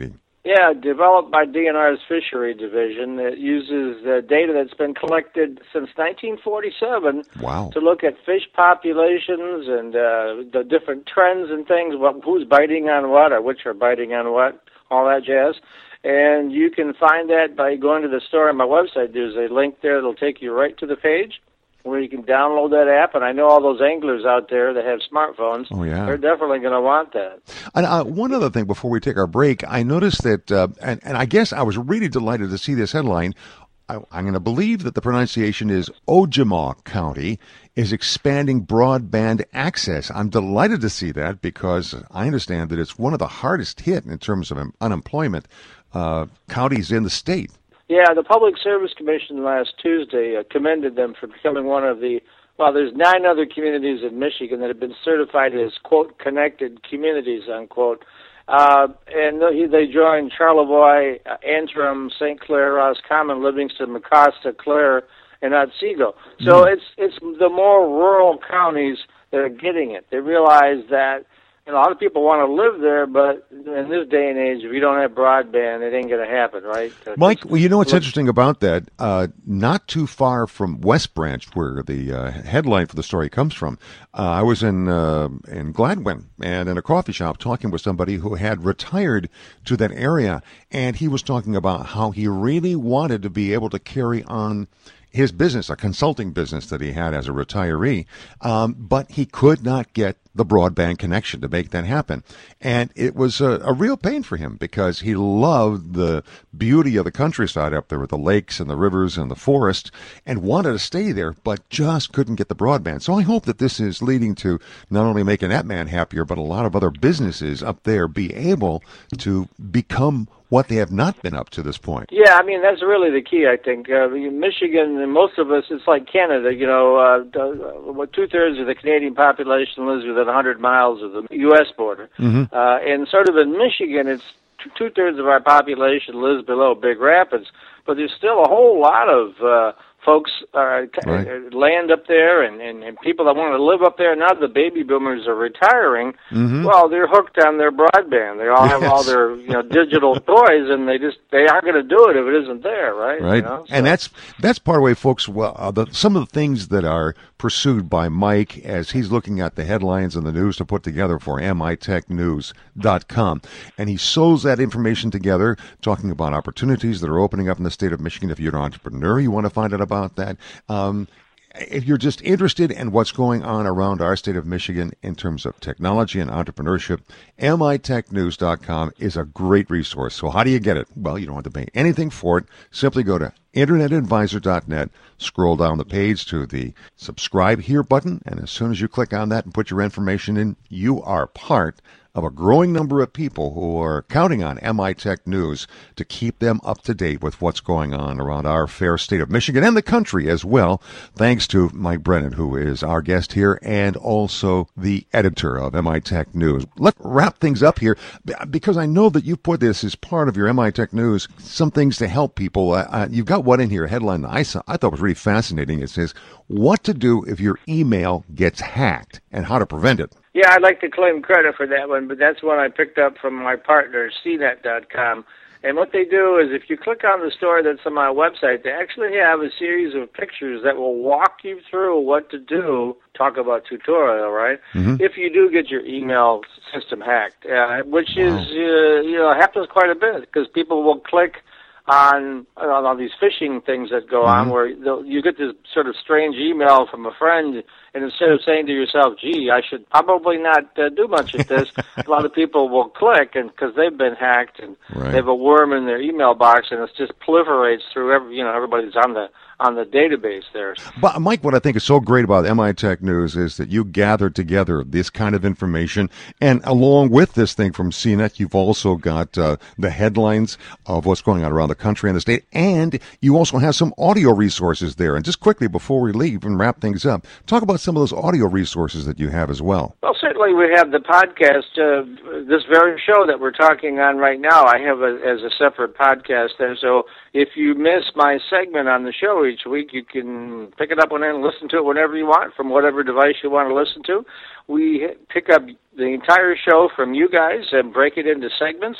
Yeah, developed by D N R's Fishery Division. It uses uh, data that's been collected since nineteen forty-seven Wow. to look at fish populations and uh, the different trends and things, what, who's biting on what or which are biting on what, all that jazz. And you can find that by going to the store on my website. There's a link there that'll take you right to the page where you can download that app. And I know all those anglers out there that have smartphones, Oh, yeah. they're definitely going to want that. And uh, one other thing before we take our break, I noticed that, uh, and, and I guess I was really delighted to see this headline. I, I'm going to believe that the pronunciation is Ogemaw County is expanding broadband access. I'm delighted to see that because I understand that it's one of the hardest hit in terms of unemployment uh, counties in the state. Yeah, the Public Service Commission last Tuesday uh, commended them for becoming one of the, well, there's nine other communities in Michigan that have been certified as, quote, connected communities, unquote. Uh, and they, they joined Charlevoix, uh, Antrim, Saint Clair, Roscommon, Livingston, Mecosta, Clare, and Otsego. So mm. it's it's the more rural counties that are getting it. They realize that you know, a lot of people want to live there, but in this day and age, if you don't have broadband, it ain't going to happen, right? Mike, well, you know what's interesting about that? Uh, not too far from West Branch, where the uh, headline for the story comes from, uh, I was in uh, in Gladwin and in a coffee shop talking with somebody who had retired to that area, and he was talking about how he really wanted to be able to carry on his business, a consulting business that he had as a retiree, um, but he could not get the broadband connection to make that happen. And it was a, a real pain for him because he loved the beauty of the countryside up there with the lakes and the rivers and the forest and wanted to stay there, but just couldn't get the broadband. So I hope that this is leading to not only making that man happier, but a lot of other businesses up there be able to become what they have not been up to this point. Yeah, I mean, that's really the key, I think. Uh, Michigan, and most of us, it's like Canada, you know, uh, uh, two-thirds of the Canadian population lives within one hundred miles of the U S border. Mm-hmm. Uh, and sort of in Michigan, it's two-thirds of our population lives below Big Rapids, but there's still a whole lot of uh, folks uh, right. land up there and, and, and people that want to live up there. Now the baby boomers are retiring. Mm-hmm. Well, they're hooked on their broadband. They all yes. have all their you know digital toys, and they just they aren't going to do it if it isn't there, right? Right. You know? So. And that's that's part of the way, folks. Well, uh, the, some of the things that are pursued by Mike as he's looking at the headlines and the news to put together for M I Tech News dot com, and he sews that information together, talking about opportunities that are opening up in the state of Michigan. If you're an entrepreneur, you want to find out about that. Um, if you're just interested in what's going on around our state of Michigan in terms of technology and entrepreneurship, M I Tech News dot com is a great resource. So how do you get it? Well, you don't have to pay anything for it. Simply go to Internet Advisor dot net, scroll down the page to the subscribe here button, and as soon as you click on that and put your information in, you are part of a growing number of people who are counting on M I Tech News to keep them up to date with what's going on around our fair state of Michigan and the country as well, thanks to Mike Brennan, who is our guest here and also the editor of M I Tech News. Let's wrap things up here because I know that you put this as part of your M I Tech News, some things to help people. Uh, you've got one in here, a headline that I, saw, I thought was really fascinating. It says, what to do if your email gets hacked and how to prevent it. Yeah, I'd like to claim credit for that one, but that's one I picked up from my partner, C net dot com. And what they do is if you click on the story that's on my website, they actually have a series of pictures that will walk you through what to do, talk about tutorial, right, mm-hmm. if you do get your email system hacked, uh, which wow. is, uh, you know, happens quite a bit because people will click on, on all these phishing things that go mm-hmm. on where you get this sort of strange email from a friend, and instead of saying to yourself, gee, I should probably not uh, do much at this, a lot of people will click and because they've been hacked and right. they have a worm in their email box, and it just proliferates through every, you know, everybody's on the on the database there. But Mike, what I think is so great about M I Tech News is that you gathered together this kind of information, and along with this thing from C net, you've also got uh, the headlines of what's going on around the country and the state, and you also have some audio resources there. And just quickly before we leave and wrap things up, talk about some of those audio resources that you have as well. Well, certainly we have the podcast, uh, this very show that we're talking on right now, I have a, as a separate podcast there, so if you miss my segment on the show each week, you can pick it up and listen to it whenever you want from whatever device you want to listen to. We pick up the entire show from you guys and break it into segments.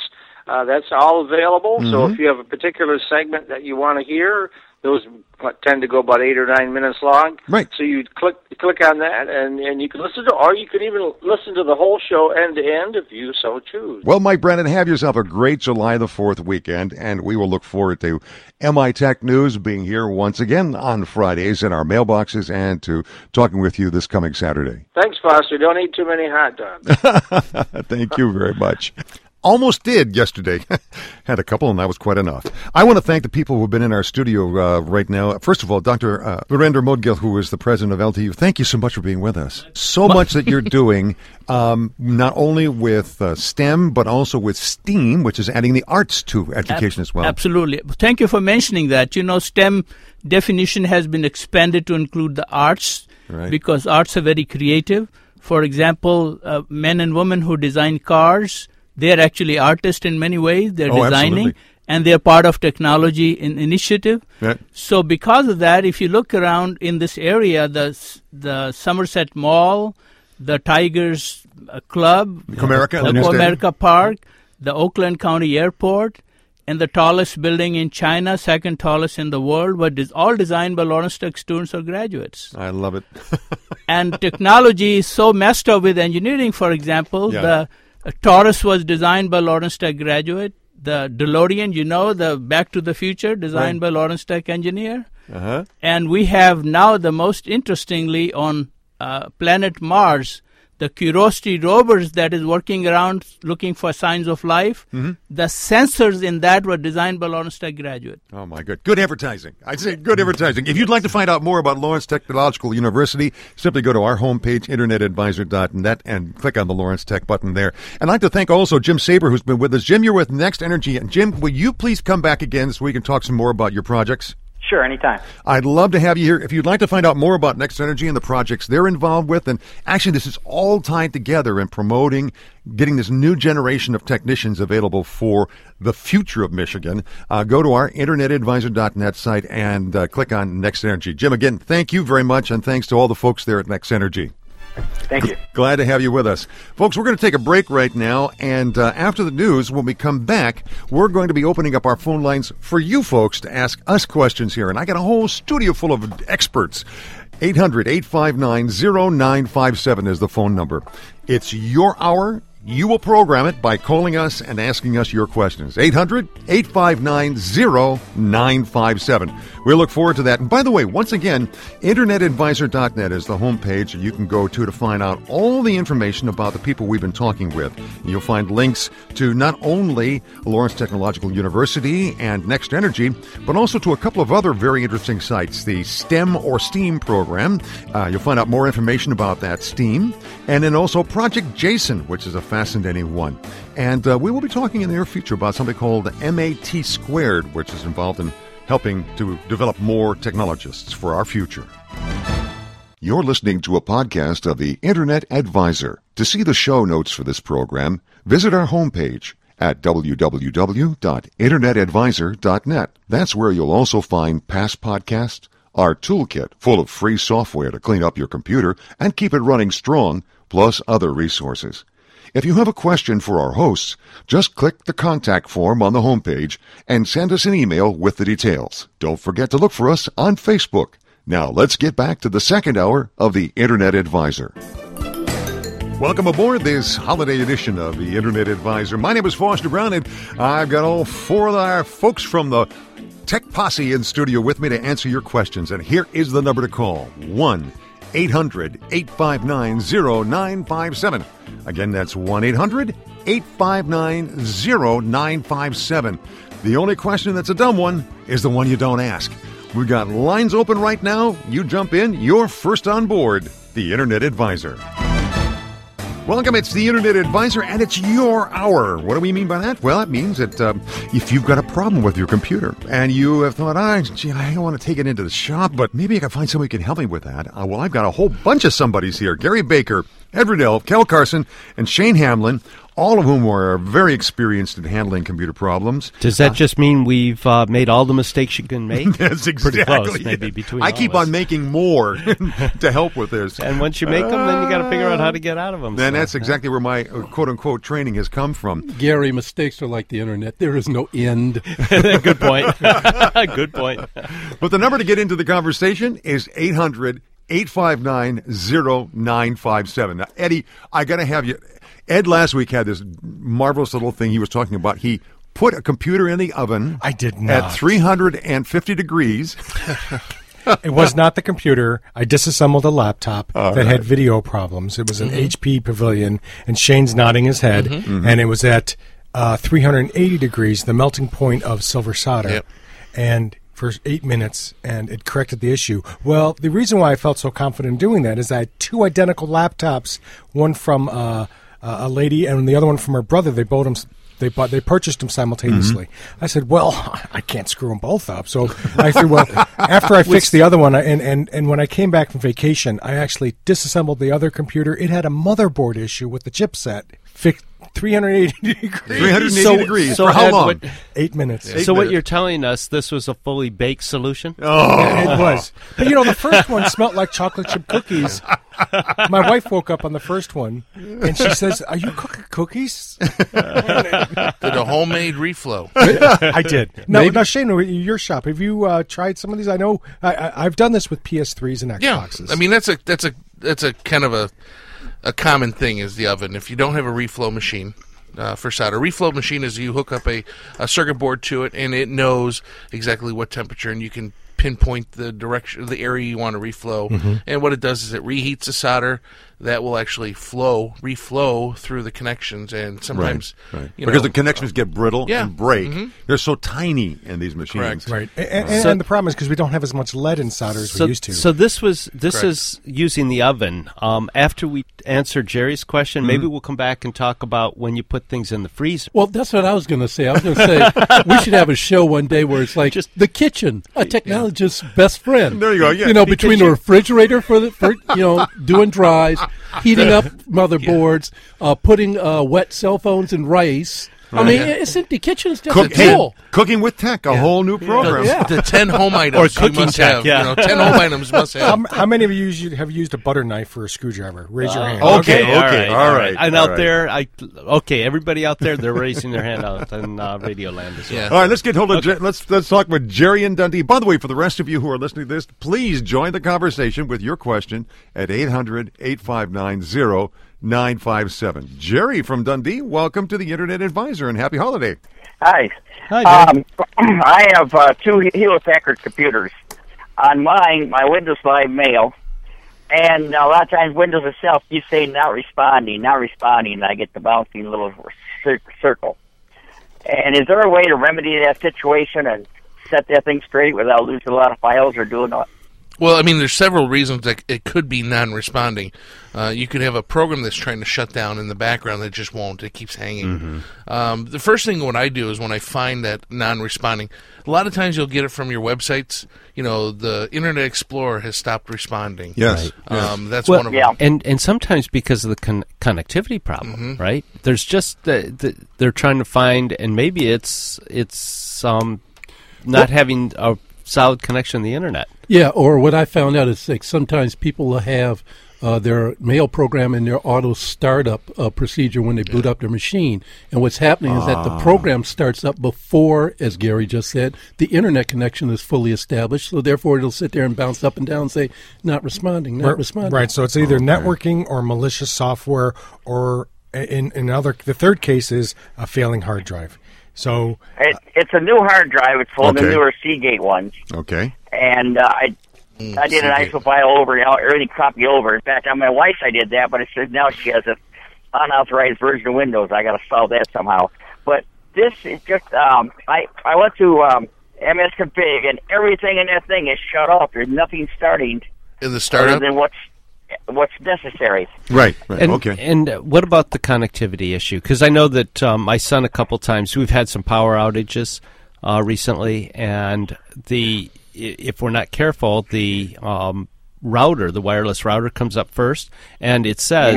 Uh, that's all available. Mm-hmm. So if you have a particular segment that you want to hear, those what, tend to go about eight or nine minutes long. Right. So you click click on that, and, and you can listen to, or you can even listen to the whole show end to end if you so choose. Well, Mike Brennan, have yourself a great July the fourth weekend, and we will look forward to M I Tech News being here once again on Fridays in our mailboxes and to talking with you this coming Saturday. Thanks, Foster. Don't eat too many hot dogs. Thank you very much. Almost did yesterday. Had a couple, and that was quite enough. I want to thank the people who have been in our studio uh, right now. First of all, Doctor Uh, Virender Modgil, who is the president of L T U. Thank you so much for being with us. So much that you're doing, um, not only with uh, STEM, but also with STEAM, which is adding the arts to education Ab- as well. Absolutely. Thank you for mentioning that. You know, STEM definition has been expanded to include the arts, Right. because arts are very creative. For example, uh, men and women who design cars, they're actually artists in many ways. They're Oh, designing, absolutely. and they're part of technology in initiative. Right. So because of that, if you look around in this area, the the Somerset Mall, the Tigers uh, Club, Comerica, the the new stadium. Comerica Park, the Oakland County Airport, and the tallest building in China, second tallest in the world, were des- all designed by Lawrence Tech students or graduates. I love it. And technology is so messed up with engineering, for example. Yeah. The uh, Taurus was designed by Lawrence Tech graduate. The DeLorean, you know, the Back to the Future, designed Right. by Lawrence Tech engineer. Uh-huh. And we have now, the most interestingly, on uh, planet Mars, the Curiosity rovers that is working around looking for signs of life. Mm-hmm. The sensors in that were designed by Lawrence Tech graduate. Oh, my God. Good advertising. I'd say good advertising. If you'd like to find out more about Lawrence Technological University, simply go to our homepage, internet advisor dot net, and click on the Lawrence Tech button there. And I'd like to thank also Jim Saber, who's been with us. Jim, you're with Next Energy. And Jim, will you please come back again so we can talk some more about your projects? Sure, anytime. I'd love to have you here. If you'd like to find out more about Next Energy and the projects they're involved with, and actually this is all tied together in promoting, getting this new generation of technicians available for the future of Michigan, uh, go to our internet advisor dot net site and uh, click on Next Energy. Jim, again, thank you very much, and thanks to all the folks there at Next Energy. Thank you. Glad to have you with us. Folks, we're going to take a break right now, and uh, after the news, when we come back, we're going to be opening up our phone lines for you folks to ask us questions here. And I got a whole studio full of experts. eight hundred, eight five nine, zero nine five seven is the phone number. It's your hour. You will program it by calling us and asking us your questions. eight hundred, eight five nine, zero nine five seven. We look forward to that. And by the way, once again, internet advisor dot net is the homepage you can go to to find out all the information about the people we've been talking with. You'll find links to not only Lawrence Technological University and Next Energy, but also to a couple of other very interesting sites. The STEM or STEAM program. Uh, you'll find out more information about that STEAM. And then also Project Jason, which is a fascinating one. And uh, we will be talking in the near future about something called M A T Squared, which is involved in helping to develop more technologists for our future. You're listening to a podcast of the Internet Advisor. To see the show notes for this program, visit our homepage at w w w dot internet advisor dot net. That's where you'll also find past podcasts, our toolkit full of free software to clean up your computer and keep it running strong, plus other resources. If you have a question for our hosts, just click the contact form on the homepage and send us an email with the details. Don't forget to look for us on Facebook. Now let's get back to the second hour of the Internet Advisor. Welcome aboard this holiday edition of the Internet Advisor. My name is Foster Brown, and I've got all four of our folks from the Tech Posse in studio with me to answer your questions. And here is the number to call, one eight hundred, eight five nine, zero nine five seven. Again, that's one eight hundred, eight five nine, zero nine five seven. The only question that's a dumb one is the one you don't ask. We've got lines open right now. You jump in. You're first on board, the Internet Advisor. Welcome, it's the Internet Advisor, and it's your hour. What do we mean by that? Well, it means that um, if you've got a problem with your computer and you have thought, ah, gee, I don't want to take it into the shop, but maybe I can find somebody who can help me with that. Uh, well, I've got a whole bunch of somebodies here. Gary Baker, Ed Riddell, Kel Carson, and Shane Hamlin, all of whom are very experienced in handling computer problems. Does that uh, just mean we've uh, made all the mistakes you can make? That's exactly Pretty close, maybe, between I all keep of us. on making more to help with this. And once you make them, then you got to figure out how to get out of them. Then so, that's exactly where my uh, quote-unquote training has come from. Gary, mistakes are like the Internet. There is no end. Good point. Good point. But the number to get into the conversation is eight hundred, eight five nine, zero nine five seven. Now, Eddie, I got to have you... Ed last week had this marvelous little thing he was talking about. He put a computer in the oven. I did not. At three hundred fifty degrees. It was not the computer. I disassembled a laptop All that right. had video problems. It was an Mm-hmm. H P Pavilion, and Shane's nodding his head, Mm-hmm. and it was at uh, three hundred eighty degrees, the melting point of silver solder. Yep. And for eight minutes, and it corrected the issue. Well, the reason why I felt so confident in doing that is I had two identical laptops, one from uh, uh, a lady and the other one from her brother. They bought them. They bought. They purchased them simultaneously. Mm-hmm. I said, "Well, I can't screw them both up." So I said, "Well, after I fixed the other one, I- and and and when I came back from vacation, I actually disassembled the other computer. It had a motherboard issue with the chipset. Fixed three hundred eighty degrees. three hundred eighty So- degrees. so For how Ed, long? what- Eight minutes. Eight so what minutes. you're telling us, this was a fully baked solution? Oh. It was. But, you know, the first one smelled like chocolate chip cookies. My wife woke up on the first one, and she says, "Are you cooking cookies?" Did a homemade reflow. I did. No, Maybe- now, Shane, your shop, have you uh, tried some of these? I know I, I, I've done this with P S threes and Yeah, Xboxes. I mean that's a that's a that's a kind of a a common thing is the oven. If you don't have a reflow machine uh, for solder, reflow machine is you hook up a, a circuit board to it and it knows exactly what temperature, and you can pinpoint the direction, the area you want to reflow. Mm-hmm. And what it does is it reheats the solder that will actually flow, reflow through the connections, and sometimes Right. you Because know, the connections get brittle Yeah. and break. Mhm. They're so tiny in these machines. Correct. right. And, and, So- and the problem is because we don't have as much lead in solder as So, we used to. so this was this Correct. is using the oven. Um, after we answer Jerry's question, maybe we'll come back and talk about when you put things in the freezer. Well, that's what I was going to say. I was going to say we should have a show one day where it's like Just- the kitchen, a technologist's best friend. There you go, yeah. You know, The between the kitchen. refrigerator for the for you know doing dries, heating up motherboards, uh, putting uh, wet cell phones in rice. I mean, isn't the kitchen is just Cook, a hey, tool? cooking with tech, a whole new program. Yeah. the ten home items you cooking must tech, have. yeah. You know, ten home items must how, have. m- how many of you use, have used a butter knife for a screwdriver? Raise your hand. okay, okay, all right, And all out right. there, I okay, everybody out there, they're raising their hand out in uh, Radio Land as well. Yeah. All right, let's get hold of. Jer- let's let's talk with Jerry and Dundee. By the way, for the rest of you who are listening to this, please join the conversation with your question at eight hundred, eight five nine, zero nine five seven. Jerry from Dundee, welcome to the Internet Advisor and happy holiday. Hi. Hi, Jerry. Um, I have uh, two Hewlett Packard computers. On mine, my Windows Live Mail, and a lot of times Windows itself, you say not responding, not responding, and I get the bouncing little cir- circle. And is there a way to remedy that situation and set that thing straight without losing a lot of files or doing all? Well, I mean, there's several reasons that it could be non-responding. Uh, you could have a program that's trying to shut down in the background that just won't. It keeps hanging. Um, the first thing what I do is when I find that non-responding, a lot of times you'll get it from your websites. You know, the Internet Explorer has stopped responding. Yes. Um, that's Well, one of Yeah. them. And and sometimes because of the con- connectivity problem, right? There's just the, the, they're trying to find, and maybe it's it's um, not having a solid connection to the internet. Yeah, or what I found out is like sometimes people will have uh, their mail program in their auto startup uh, procedure when they boot up their machine. And what's happening is that the program starts up before, as Gary just said, the internet connection is fully established. So therefore, it'll sit there and bounce up and down and say, not responding, not Right, responding. Right, so it's either networking or malicious software, or in in other, the third case is a failing hard drive. So It, it's a new hard drive. It's full of the Okay. newer Seagate ones. Okay. And uh, I I did an I S O file over, everything copy over. In fact, on my wife's I did that, but it says now she has an unauthorized version of Windows. I got to solve that somehow. But this is just, um, I, I went to um, M S Config, and everything in that thing is shut off. There's nothing starting In the other startup, than what's what's necessary. Right. Right. And, okay. And what about the connectivity issue? Because I know that um, my son a couple times, we've had some power outages uh, recently, and the i- if we're not careful, the um, router, the wireless router, comes up first, and it says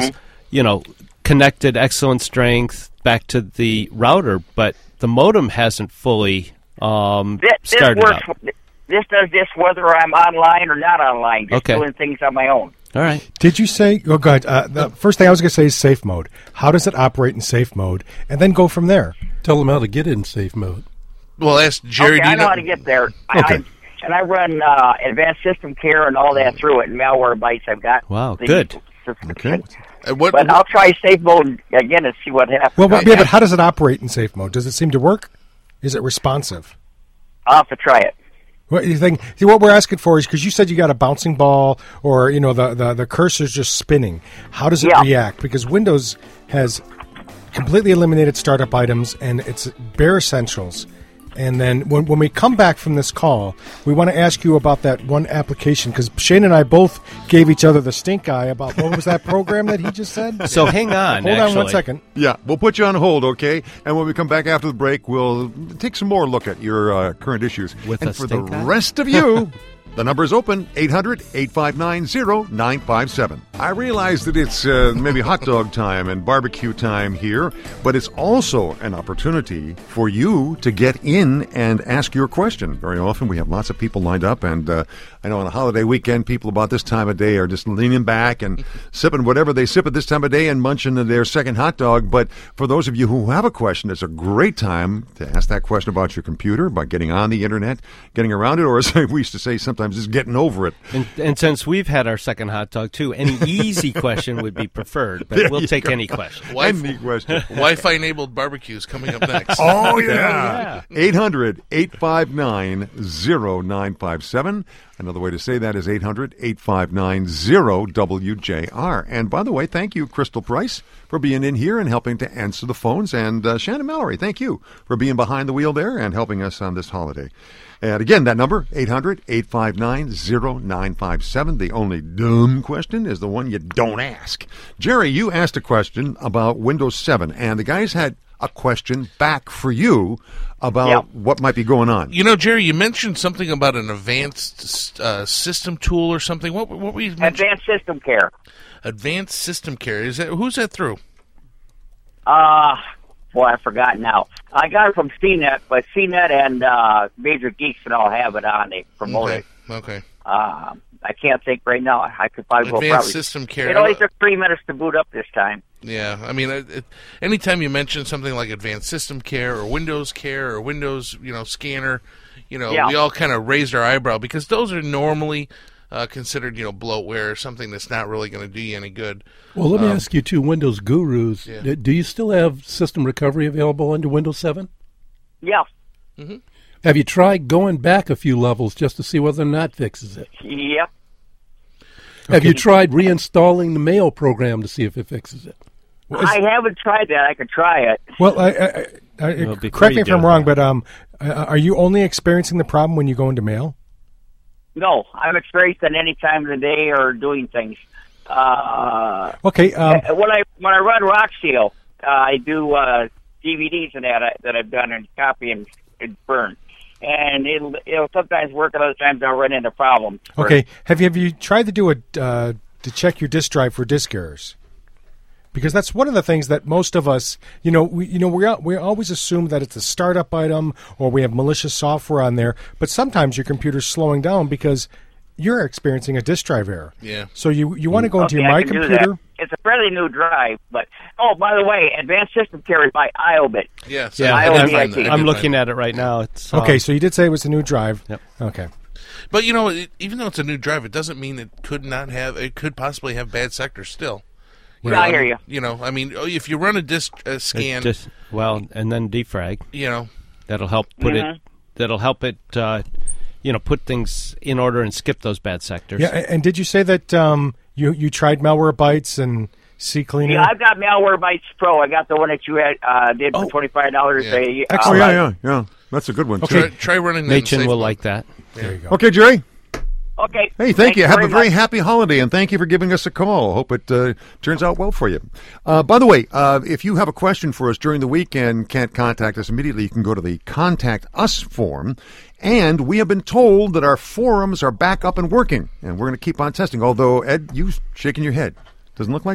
you know, connected excellent strength back to the router, but the modem hasn't fully um, This, this started works. up. This does this whether I'm online or not online. Just Okay. doing things on my own. All right. Did you say? Oh, God. Uh, the first thing I was going to say is safe mode. How does it operate in safe mode, and then go from there? Tell them how to get it in safe mode. Well, ask Jerry. Okay, do you I know how to get there. I, Okay. I, and I run uh, advanced system care and all that through it, and malware bytes I've got. Wow, the good. system Okay. care. Uh, what, But I'll try safe mode again and see what happens. Well, but, yeah, but how does it operate in safe mode? Does it seem to work? Is it responsive? I'll have to try it. What you think? See, what we're asking for is because you said you got a bouncing ball, or you know the the, the cursor's just spinning. How does it Yeah. react? Because Windows has completely eliminated startup items and it's bare essentials. And then when when we come back from this call, we want to ask you about that one application because Shane and I both gave each other the stink eye about what was that program that he just said. So hang on. Hold on one actually. second. Yeah, we'll put you on hold, okay? And when we come back after the break, we'll take some more look at your uh, current issues. With and a for the stink eye? rest of you, the number's open, eight hundred, eight five nine, zero nine five seven. I realize that it's uh, maybe hot dog time and barbecue time here, but it's also an opportunity for you to get in and ask your question. Very often we have lots of people lined up, and uh, I know on a holiday weekend, people about this time of day are just leaning back and sipping whatever they sip at this time of day and munching their second hot dog. But for those of you who have a question, it's a great time to ask that question about your computer by getting on the internet, getting around it, or as we used to say sometimes, just getting over it. And, and since we've had our second hot dog too, any easy question would be preferred, but There we'll you take go. any question. Any question. Wi-Fi enabled barbecues coming up next. Oh, yeah. eight hundred, eight five nine, zero nine five seven. Another way to say that is eight hundred, eight five nine, zero W J R. And by the way, thank you, Crystal Price, for being in here and helping to answer the phones. And uh, Shannon Mallory, thank you for being behind the wheel there and helping us on this holiday. And again, that number, eight hundred, eight five nine, zero nine five seven. The only dumb question is the one you don't ask. Jerry, you asked a question about Windows seven, and the guys had a question back for you about Yeah. what might be going on. You know, Jerry, you mentioned something about an advanced uh, system tool or something. What, what were you mentioning? Advanced system care. Advanced system care. Is that who's that through? Uh, boy, I forgot now. I got it from C net, but C net and uh, Major Geeks and all have it on. They promote Okay. it. Okay. Uh, I can't think right now. I could probably go Advanced probably. system care. It only took three minutes to boot up this time. Yeah, I mean, it, it, anytime you mention something like advanced system care or Windows care or Windows, you know, scanner, you know, Yeah. we all kind of raised our eyebrow because those are normally uh, considered, you know, bloatware or something that's not really going to do you any good. Well, let me Um, ask you two Windows gurus. Yeah. D- Do you still have system recovery available under Windows seven? Yeah. Have you tried going back a few levels just to see whether or not it fixes it? Yep. Have you tried reinstalling the mail program to see if it fixes it? I haven't tried that. I could try it. Well, I, I, I, Well, I, before correct me you if do I'm it, wrong, yeah. but um, uh, are you only experiencing the problem when you go into mail? No, I'm experienced at any time of the day or doing things. Uh, Okay. Um, when I when I run Rock Seal, uh, I do uh, D V Ds and that I, that I've done and copy and, and burn, and it'll it'll sometimes work, and other times I'll run into problems. okay. Have you have you tried to do a uh, to check your disk drive for disk errors? Because that's one of the things that most of us, you know, we you know we we always assume that it's a startup item or we have malicious software on there, but sometimes your computer's slowing down because you're experiencing a disk drive error. Yeah. So you you want to go into Okay, your I My can do Computer. that. It's a fairly new drive, but oh, by the way, Advanced System Care is by IOBIT. Yes. Yeah, I and only I'm, like to- I'm I did looking find at it right now. It's um, Okay, so you did say it was a new drive. Yep. Okay. But you know, it, even though it's a new drive, it doesn't mean it could not have. It could possibly have bad sectors still. You Yeah, know, I hear you. You know, I mean, if you run a disk uh, it scan, just well, and then defrag. you know, That'll help put Mhm. it. That'll help it. Uh, you know, put things in order and skip those bad sectors. Yeah, a- and did you say that um, you you tried Malwarebytes and CCleaner? Yeah, I've got Malwarebytes Pro. I got the one that you had uh, did for twenty five dollars Yeah. a. Oh, Uh, yeah, yeah, yeah. That's a good one, try, too. try running that in Machen safe will mode. like that. There you go. Okay, Jerry. Okay. Hey, thank you. Have a very much. happy holiday, and thank you for giving us a call. Hope it uh, turns out well for you. Uh, by the way, uh, if you have a question for us during the week and can't contact us immediately, you can go to the Contact Us form. And we have been told that our forums are back up and working, and we're going to keep on testing. Although, Ed, you shaking your head. Doesn't look like it?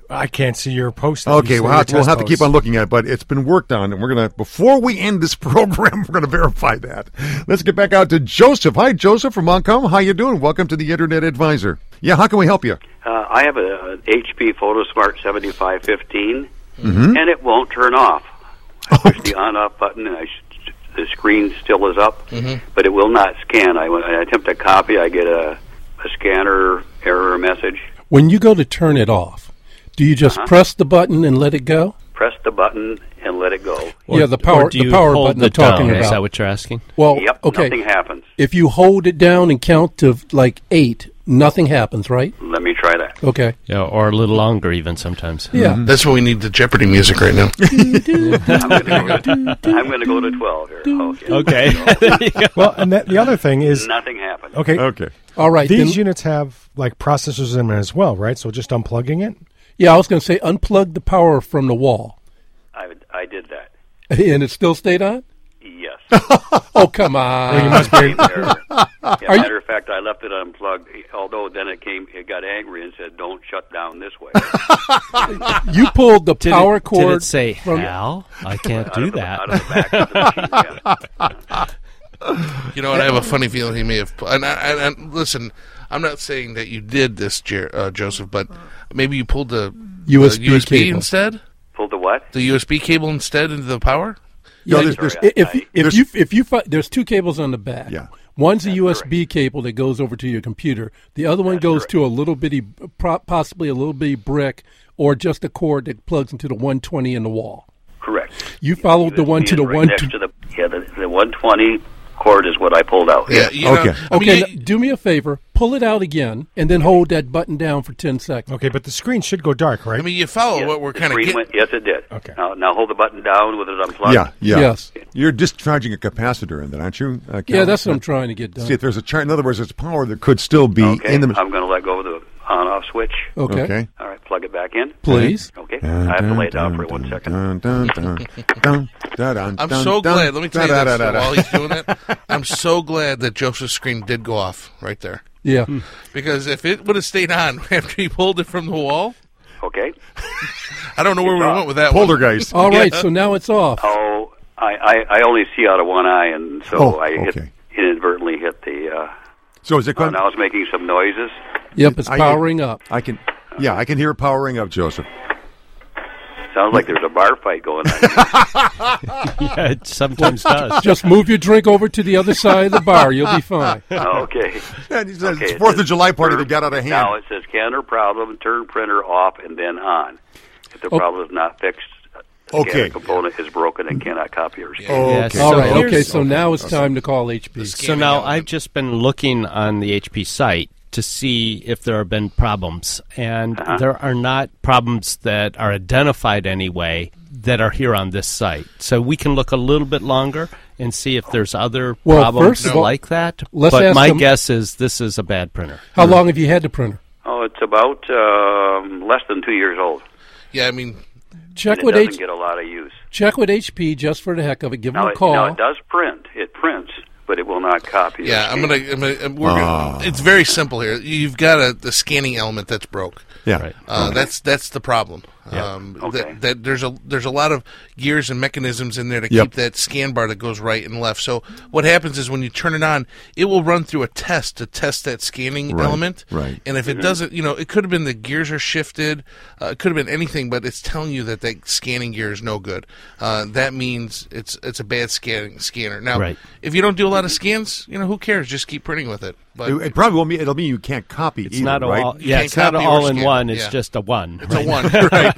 I can't see your post. that Okay, you we'll say have, to, your we'll test have to keep posts. on looking at it, but it's been worked on, and we're going to, before we end this program, we're going to verify that. Let's get back out to Joseph. Hi, Joseph from Montcalm. How you doing? Welcome to the Internet Advisor. Yeah, how can we help you? Uh, I have a, an H P PhotoSmart seventy-five fifteen, Mm-hmm. and it won't turn off. I push the on-off button, and I sh- the screen still is up, Mhm. but it will not scan. I, when I attempt to copy, I get a, a scanner error message. When you go to turn it off, do you just Uh-huh. press the button and let it go? Press the button and let it go. Yeah, the power- or do you the power hold button it I'm talking down? about. Is that what you're asking? Well, Yep, okay. nothing happens. If you hold it down and count to like eight, nothing happens, right? Let me try that. Okay. Yeah, or a little longer even sometimes. Yeah. Mm-hmm. That's when we need the Jeopardy music right now. I'm going to go, I'm gonna go to twelve here. Okay. Okay. Well, and that, the other thing is, Nothing happens. okay, Okay. All right. these then- units have like processors in them as well, right? So just unplugging it. yeah, I was going to say unplug the power from the wall. I, I did that. And it still stayed on? Yes. Oh, come on. Well, you must be. Same error. Yeah, Are you- matter of fact, I left it unplugged. Although then it came, it got angry and said, "Don't shut down this way." You pulled the Did power it, cord. Did it say, from- Hal? I can't Out do of the- that. out of the back of the machine, yeah. You know what? I have a funny feeling he may have. And, and, and listen, I'm not saying that you did this, Jer- uh, Joseph, but maybe you pulled the U S B the U S B cable. instead. Pulled the what? The U S B cable instead into the power. Yeah, Yeah, there's- Sorry, there's- I- if I- if There's- you if you fi- there's two cables on the back. Yeah. One's a That's U S B correct. cable that goes over to your computer. The other one That's goes correct. to a little bitty, pro- possibly a little bitty brick, or just a cord that plugs into the one twenty in the wall. Correct. You followed the U S B one to is the right one. next To, to the yeah the, the one twenty cord is what I pulled out. Yeah. You know, Okay. I mean, okay, you- now, do me a favor. Pull it out again, and then hold that button down for ten seconds. Okay, but the screen should go dark, right? I mean, you follow Yeah, what we're the kind of screen getting. went- Yes, it did. Okay. Now, now hold the button down with it unplugged. Yeah, yeah. Yes. You're discharging a capacitor in that, aren't you? Uh, Yeah, Cal? that's what I'm trying to get done. See, if there's a chart, in other words, it's power that could still be Okay. in the I'm going to let go of the on-off switch. Okay, Okay. All right, plug it back in. please. Okay. I have to lay it down for one second. I'm so glad. Let me tell you this though, while he's doing that. I'm so glad that Joseph's screen did go off right there, Yeah. because if it would have stayed on after he pulled it from the wall, Okay. I don't know where we off. went with that one. Poltergeist. All right, so now it's off. Oh, I, I, I only see out of one eye, and so Oh, I hit, okay. inadvertently hit the. Uh, So is it oh, going? now it's making some noises. Yep, it's I- powering up. I can. Yeah, I can hear it powering up, Joseph. Sounds like there's a bar fight going on. Yeah, it sometimes does. Just move your drink over to the other side of the bar. You'll be fine. Okay. And he says Okay, it's it Fourth of says July party turn- that got out of hand. Now it says counter problem, turn printer off and then on. If the Oh. problem is not fixed, the Okay. scanner component is broken and cannot copy or scan. Oh, Yes. okay. All So right. here's- Okay. So now it's time to call H P. So now I've just been looking on the H P site to see if there have been problems, and Uh-huh. there are not problems that are identified anyway that are here on this site. So we can look a little bit longer and see if there's other Well, problems first of all, like that. let's but ask my them- guess is this is a bad printer. How long have you had the printer? Oh, it's about um, less than two years old. Yeah, I mean, Check and it with doesn't H. get a lot of use. Check with H P just for the heck of it. Give them Now a it, call. now it does print. It prints, but it will not copy. or yeah, I'm scan. gonna. I'm gonna I'm- we're Ah. gonna it's very simple here. You've got a the scanning element that's broke. Yeah. Right. Uh, That's that's the problem. Yeah. Um, Okay. that, that there's a there's a lot of gears and mechanisms in there to Yep. keep that scan bar that goes right and left. So what happens is when you turn it on, it will run through a test to test that scanning Right, element. right. And if it doesn't, you know, it could have been the gears are shifted. Uh, it could have been anything, but it's telling you that that scanning gear is no good. Uh, that means it's it's a bad scanning scanner. Now, Right. if you don't do a lot of scans, you know, who cares? Just keep printing with it. But It, it probably won't mean it'll mean you can't copy It's either, not right? all. You Yeah, can't it's not copy or all in scan. one. It's Yeah. just a one. it's a one, right?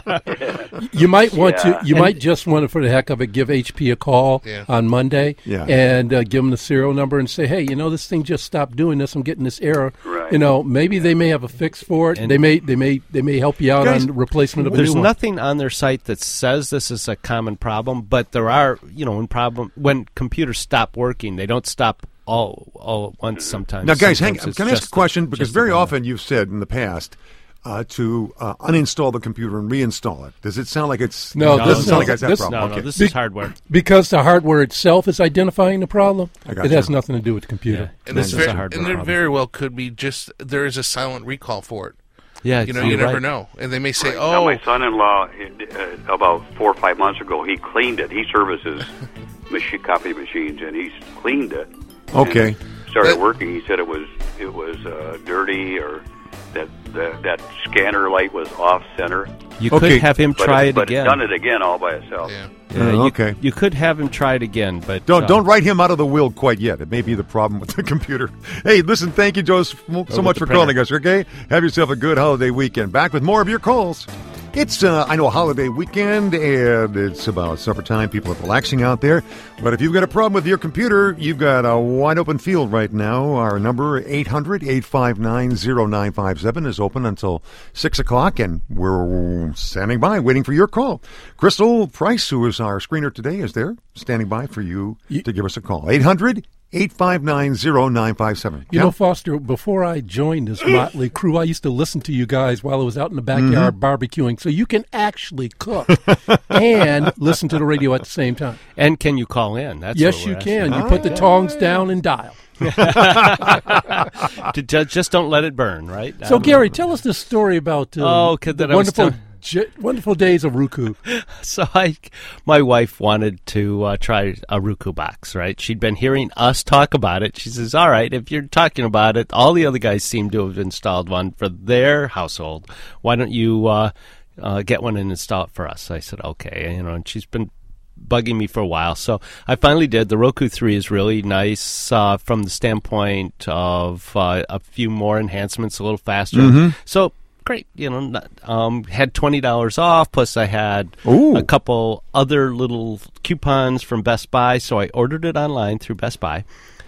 Yeah. You might want Yeah. to. You And- might just want to, for the heck of it, give H P a call Yeah. on Monday Yeah. and uh, give them the serial number and say, "Hey, you know, this thing just stopped doing this. I'm getting this error. Right. You know, maybe they may have a fix for it. And- they may, they may, they may help you out Guys, on replacement of a There's new one." nothing on their site that says this is a common problem, but there are, you know, when problem when computers stop working, they don't stop all all at once. Sometimes. Now, guys, hang, Sometimes it's can I ask a just question? Because just very a- often you've said in the past uh, to uh, uninstall the computer and reinstall it. Does it sound like it's No, it No, doesn't this- sound like it's that this- problem? No, okay. no, this Be- is hardware. because the hardware itself is identifying the problem. I got It you. has nothing to do with the computer. And, This this is very, a hardware and there problem. very well could be just there is a silent recall for it. Yeah, you know, you're you never right. know. And they may say, Right. "Oh, Now, my son-in-law, uh, about four or five months ago, he cleaned it. He services machine, copy machines, and he's cleaned it. Okay. And started That- working. He said it was it was uh, dirty, or that the, that scanner light was off center. You Okay. could have him But try it, it but again. it done it again all by itself. yeah." Yeah, Uh, you, okay. You could have him try it again, but Don't uh, don't write him out of the will quite yet. It may be the problem with the computer. Hey, listen, thank you, Joe, so so with much the for printer. calling us. Okay, have yourself a good holiday weekend. Back with more of your calls. It's uh, I know a holiday weekend, and it's about supper time. People are relaxing out there. But if you've got a problem with your computer, you've got a wide open field right now. Our number eight hundred, eight five nine, zero nine five seven is open until six o'clock, and we're standing by waiting for your call. Crystal Price, who is our screener today, is there standing by for you to give us a call. eight hundred, eight five nine, zero nine five seven. You know, Foster, before I joined this motley crew, I used to listen to you guys while I was out in the backyard Mm-hmm. barbecuing. So you can actually cook and listen to the radio at the same time. And can you call in? That's yes, what you we're can. asking. You put the tongs down and dial. To ju- just don't let it burn, right? So, Um, Gary, tell us this story about uh, Oh, 'cause the that I was wonderful, tell- j- wonderful days of Roku. So I, my wife wanted to uh, try a Roku box, right? She'd been hearing us talk about it. She says, all right, if you're talking about it, all the other guys seem to have installed one for their household. Why don't you uh, uh, get one and install it for us? I said, okay. You know, and she's been bugging me for a while. So I finally did. The Roku three is really nice uh, from the standpoint of uh, a few more enhancements, a little faster. So great, you know, not, um, had twenty dollars off, plus I had Ooh. a couple other little coupons from Best Buy, so I ordered it online through Best Buy.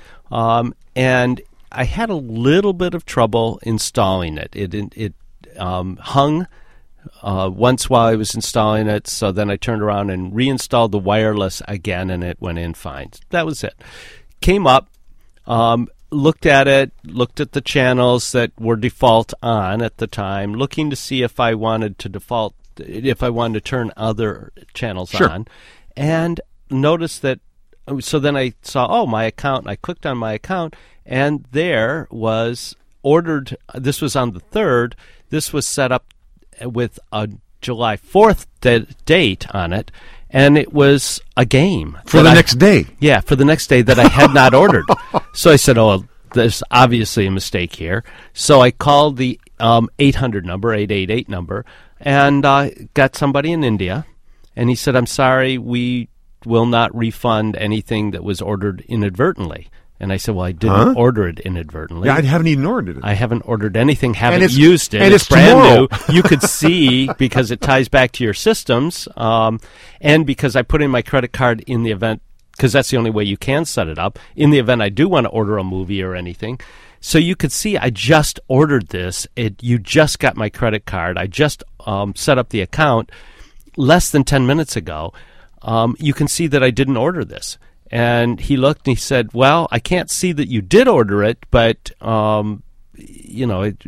Um, and I had a little bit of trouble installing it. It, it, it um, hung uh, once while I was installing it, so then I turned around and reinstalled the wireless again, and it went in fine. That was it. Came up, um, looked at it, looked at the channels that were default on at the time, looking to see if I wanted to default, if I wanted to turn other channels Sure. on, and noticed that. So then I saw, oh, my account, and I clicked on my account, and there was ordered, this was on the third, this was set up with a July fourth da- date on it, and it was a game. For that the I- next day. Yeah, for the next day that I had not ordered. So I said, oh, there's obviously a mistake here. So I called the um, eight hundred number, eight eight eight number, and uh, got somebody in India, and he said, I'm sorry, we will not refund anything that was ordered inadvertently. And I said, well, I didn't Huh? order it inadvertently. Yeah, I haven't even ordered it. I haven't ordered anything, haven't it's- used it. and it's brand tomorrow. new. You could see because it ties back to your systems, um, and because I put in my credit card in the event, because that's the only way you can set it up, in the event I do want to order a movie or anything. So you could see I just ordered this. It, you just got my credit card. I just um, set up the account less than ten minutes ago. Um, you can see that I didn't order this. And he looked and he said, well, I can't see that you did order it, but, um, you know, it,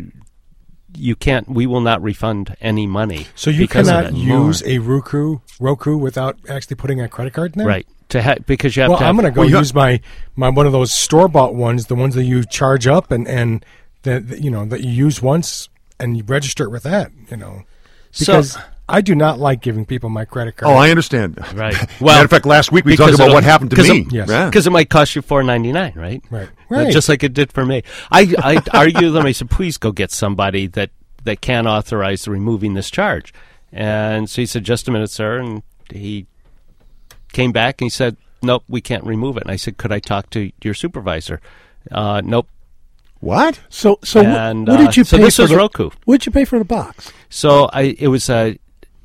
you can't, we will not refund any money. So you because of cannot it. use a Roku Roku without actually putting a credit card in there? Right. To ha- because you have Well, to I'm have, going to go Well, you use my, my one of those store bought ones, the ones that you charge up and and that that, you know that you use once and you register it with that. You know, because So- I do not like giving people my credit card. Oh, I understand. Right. Matter Well, of fact, last week we because talked about it'll- what happened to because me. it- Yes. Yeah. Because it might cost you four ninety-nine, right? Right. Uh, Right. Just like it did for me. I, I argued with them. I said, please go get somebody that, that can authorize removing this charge. And so he said, just a minute, sir. And he came back and he said, nope, we can't remove it. And I said, could I talk to your supervisor? Uh, nope. What? So, so wh- And, what uh, did you so pay this for was the, Roku. What did you pay for the box? So I, it was a,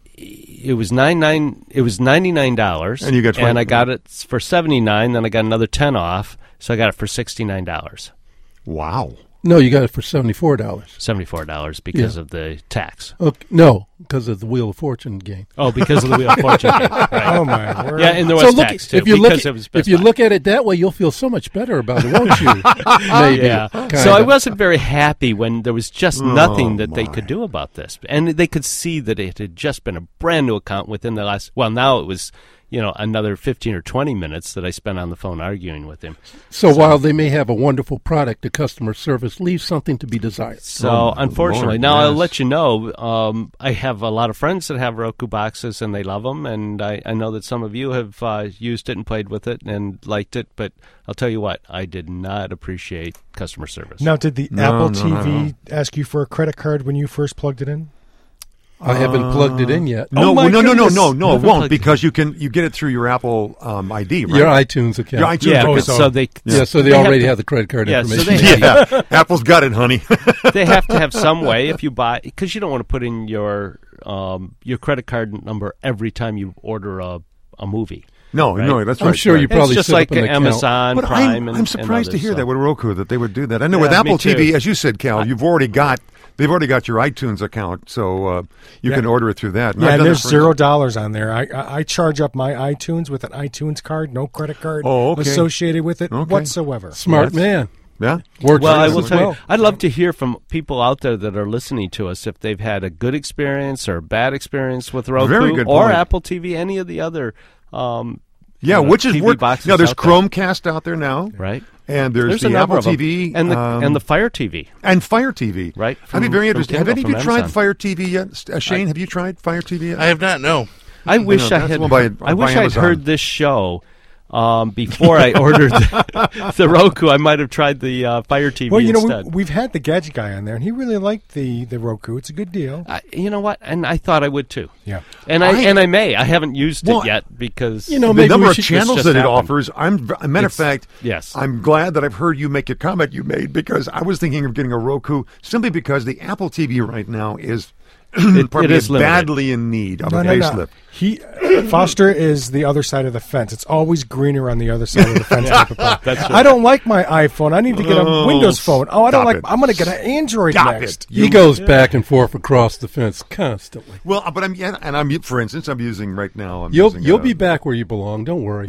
it was nine nine. It was ninety nine dollars, And you got and twenty I got it for seventy nine. Then I got another ten off, so I got it for sixty nine dollars, Wow. No, you got it for seventy-four dollars. seventy four dollars because Yeah. of the tax. Okay, no, because of the Wheel of Fortune game. Oh, because of the Wheel of Fortune. Game. Right. Oh my word! Yeah, and there So was look, tax too. if you because look, it was if Best you Buy. look at it that way, you'll feel so much better about it, won't you? Maybe. Yeah. Kinda. So I wasn't very happy when there was just Oh, nothing that they my. could do about this, and they could see that it had just been a brand new account within the last. Well, now it was, you know, another fifteen or twenty minutes that I spent on the phone arguing with him. So, so while they may have a wonderful product, the customer service leaves something to be desired. So Oh, unfortunately, Lord, now yes. I'll let you know, um, I have a lot of friends that have Roku boxes and they love them, and I, I know that some of you have uh, used it and played with it and liked it, but I'll tell you what, I did not appreciate customer service. Now, did the No, Apple no, T V no, no. ask you for a credit card when you first plugged it in? I haven't plugged it in yet. No, Oh, my no, no, no, goodness. no, no, it Never won't plugged because you can you get it through your Apple um, I D, right? Your iTunes account. Your iTunes yeah, account. but so- so they yeah, so they, they have already to- have the credit card Yeah, so information. they have, Yeah, Apple's got it, honey. they have to have some way if you buy, because you don't want to put in your um, your credit card number every time you order a a movie. No, Right. no, that's I'm right. sure right. you probably it's just set like up an account. Amazon But Prime. I'm, and, I'm surprised and to hear others, that so. with Roku that they would do that. I know with Yeah, me Apple T V, too. as you said, Cal, you've already got they've already got your iTunes account, so uh, you Yeah. can order it through that. Yeah, I've and done there's that for- zero dollars on there. I, I I charge up my iTunes with an iTunes card, no credit card Oh, okay. associated with it Okay. whatsoever. Smart man. Yeah. Works Well, I for will us tell as you, well. I'd love to hear from people out there that are listening to us if they've had a good experience or a bad experience with Roku Very good or point. Apple T V, any of the other. Um, Yeah, you know, which is T V work. boxes Now there's out there. Chromecast out there now, Right. and there's, There's a the number Apple of them. T V and the um, and the Fire T V. and Fire T V. Right, I'd be from- very from interested. Have Kindle, any of you from tried Amazon. Fire T V yet? Uh, Shane, have you tried Fire T V yet? I have not. No. I wish know, I that's had. one by- I by wish I'd Amazon. heard this show um, before I ordered the, the Roku. I might have tried the uh, Fire T V Well, you know, instead. we, we've had the Gadget Guy on there, and he really liked the, the Roku. It's a good deal. I, you know what? And I thought I would too. Yeah. And I, I- and I may. I haven't used Well, it yet because you know, the maybe number we of should- channels just that it happened. offers. I'm a matter of It's- fact. yes. I'm glad that I've heard you make a comment you made because I was thinking of getting a Roku simply because the Apple T V right now is. pardon it me, is limited. badly in need of No, a no, no. facelift. He Foster is the other side of the fence. It's always greener on the other side of the fence. type of person. That's right. I don't like my iPhone. I need to get a Oh, Windows phone. Oh, I don't stop like. it. I'm going to get an Android Stop next. it. He goes back and forth across the fence constantly. Well, but I'm yeah, and I'm for instance, I'm using right now. I'm You'll using, you'll uh, be back where you belong. Don't worry.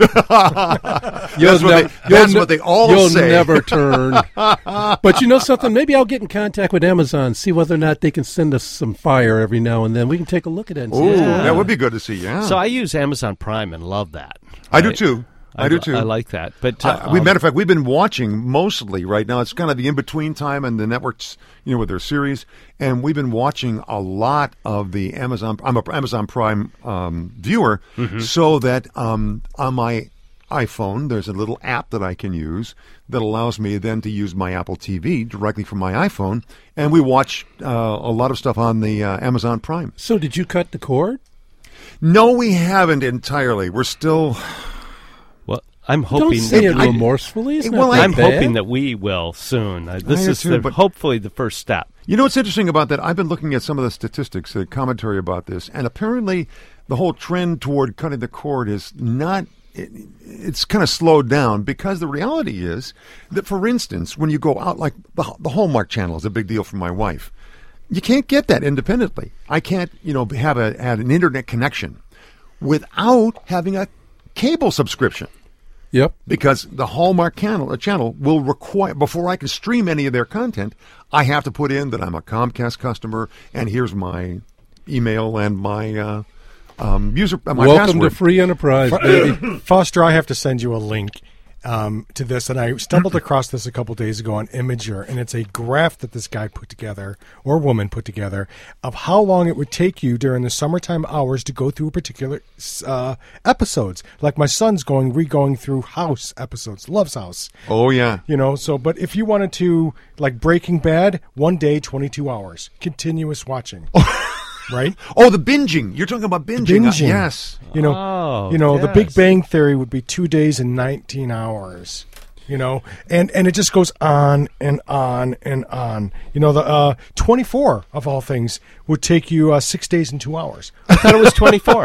That's You'll what nev- they- you'll that's ne- what they all You'll say. never turn. But you know something? Maybe I'll get in contact with Amazon, see whether or not they can send us some fire every now and then. We can take a look at it and see Oh, what's going on. that would be good to see. Yeah. So I use Amazon Prime and love that. I do Right? too. I, do too. I like that. But uh, Uh, we, um, matter of fact, we've been watching mostly right now. It's kind of the in between time, and the networks, you know, with their series, and we've been watching a lot of the Amazon. I'm a Amazon Prime um, viewer, Mm-hmm. so that um, on my iPhone, there's a little app that I can use that allows me then to use my Apple T V directly from my iPhone, and we watch uh, a lot of stuff on the uh, Amazon Prime. So did you cut the cord? No, we haven't entirely. We're still. well, I'm Don't hoping. say it that, remorsefully. It's Well, not I- that I'm bad. hoping that we will soon. Uh, this I do is too, the, but- hopefully the first step. You know what's interesting about that? I've been looking at some of the statistics, the commentary about this, and apparently the whole trend toward cutting the cord is not. It, it's kind of slowed down because the reality is that, for instance, when you go out, like the, the Hallmark Channel is a big deal for my wife. You can't get that independently. I can't, you know, have a have an internet connection without having a cable subscription. Yep. Because the Hallmark channel, a channel will require, before I can stream any of their content, I have to put in that I'm a Comcast customer, and here's my email and my uh, um, user, uh, my Welcome password. to free enterprise, baby. Foster, I have to send you a link um, to this, and I stumbled across this a couple days ago on Imager, and it's a graph that this guy put together, or woman put together, of how long it would take you during the summertime hours to go through particular uh, episodes. Like my son's going, re-going through House episodes, loves House. Oh, yeah. You know, so, but if you wanted to, like Breaking Bad, one day, twenty-two hours, continuous watching. Right? Oh, the binging. You're talking about binging. Binging. Uh, yes. You know, Oh, you know, the Big yes. Bang Theory would be two days and nineteen hours. You know, and and it just goes on and on and on. You know, the uh, twenty-four of all things would take you uh, six days and two hours. I thought it was twenty-four.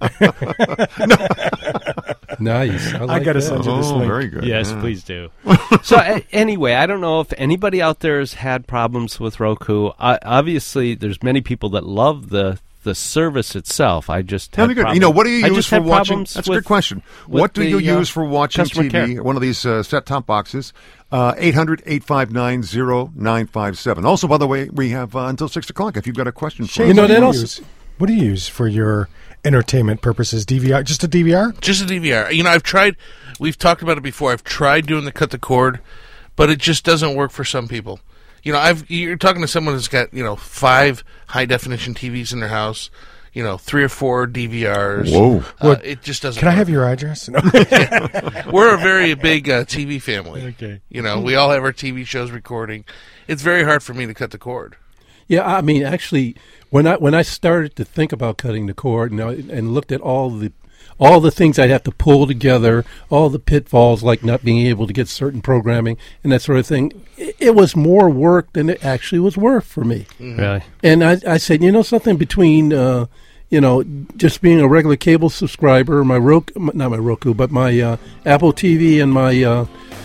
Nice. I, like gotta that. send you this Oh, link. very good. Yes, yeah. please do. So a- anyway, I don't know if anybody out there has had problems with Roku. I, obviously, there's many people that love the the service itself. I just Tell had me good. problems. You know, what do you I use just for had watching? problems That's a with- good question. with What do you the, uh, use for watching customer T V? care. One of these uh, set-top boxes. Uh, eight hundred, eight five nine, zero nine five seven. Also, by the way, we have uh, until six o'clock if you've got a question for Shane, us. You know, what do that you also- use? What do you use for your entertainment purposes? D V R, just a D V R? Just a D V R. You know, I've tried. We've talked about it before. I've tried doing the cut the cord, but it just doesn't work for some people. You know, I've you're talking to someone who's got you know five high definition T Vs in their house. You know, three or four D V Rs. Whoa! Uh, it just doesn't. Can work. I have your address? No. We're a very big uh, T V family. Okay. You know, we all have our T V shows recording. It's very hard for me to cut the cord. Yeah, I mean, actually, when I when I started to think about cutting the cord, and, I, and looked at all the all the things I'd have to pull together, all the pitfalls like not being able to get certain programming and that sort of thing, it, it was more work than it actually was worth for me. Mm-hmm. Really? And I, I said, you know, something between, uh, you know, just being a regular cable subscriber, my Roku, not my Roku, but my uh, Apple T V and my uh,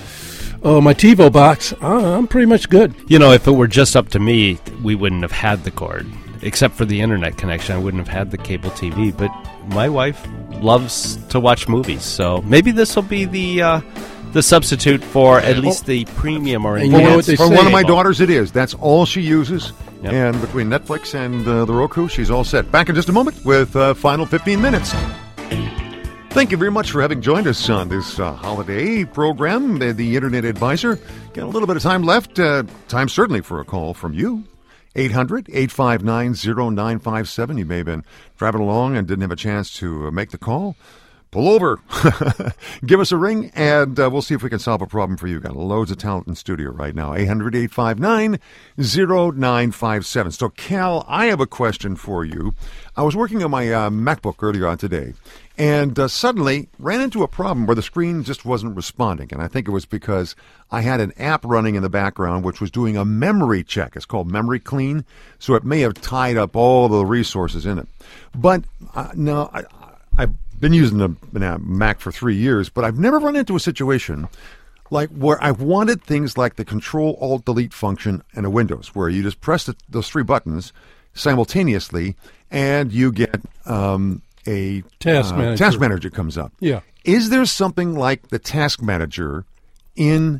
oh my TiVo box, uh, I'm pretty much good. You know, if it were just up to me, we wouldn't have had the cord. Except for the internet connection, I wouldn't have had the cable T V. But my wife loves to watch movies, so maybe this will be the uh, the substitute for at least the premium or And you know what enhanced. they For say. one of my daughters, it is. That's all she uses. Yep. And between Netflix and uh, the Roku, she's all set. Back in just a moment with uh, final fifteen minutes. Thank you very much for having joined us on this uh, holiday program, the, the Internet Advisor. Got a little bit of time left. Uh, time certainly for a call from you. eight hundred, eight five nine, oh nine five seven. You may have been driving along and didn't have a chance to uh, make the call. Pull over. Give us a ring, and uh, we'll see if we can solve a problem for you. Got loads of talent in studio right now. eight hundred, eight five nine, oh nine five seven. So, Cal, I have a question for you. I was working on my uh, MacBook earlier on today, and uh, suddenly ran into a problem where the screen just wasn't responding. And I think it was because I had an app running in the background which was doing a memory check. It's called Memory Clean, so it may have tied up all the resources in it. But uh, no, I, I've been using a, a Mac for three years, but I've never run into a situation like where I've wanted things like the Control-Alt-Delete function in a Windows, where you just press the, those three buttons simultaneously and you get um, a Task uh, manager. task manager comes up. Yeah. Is there something like the task manager in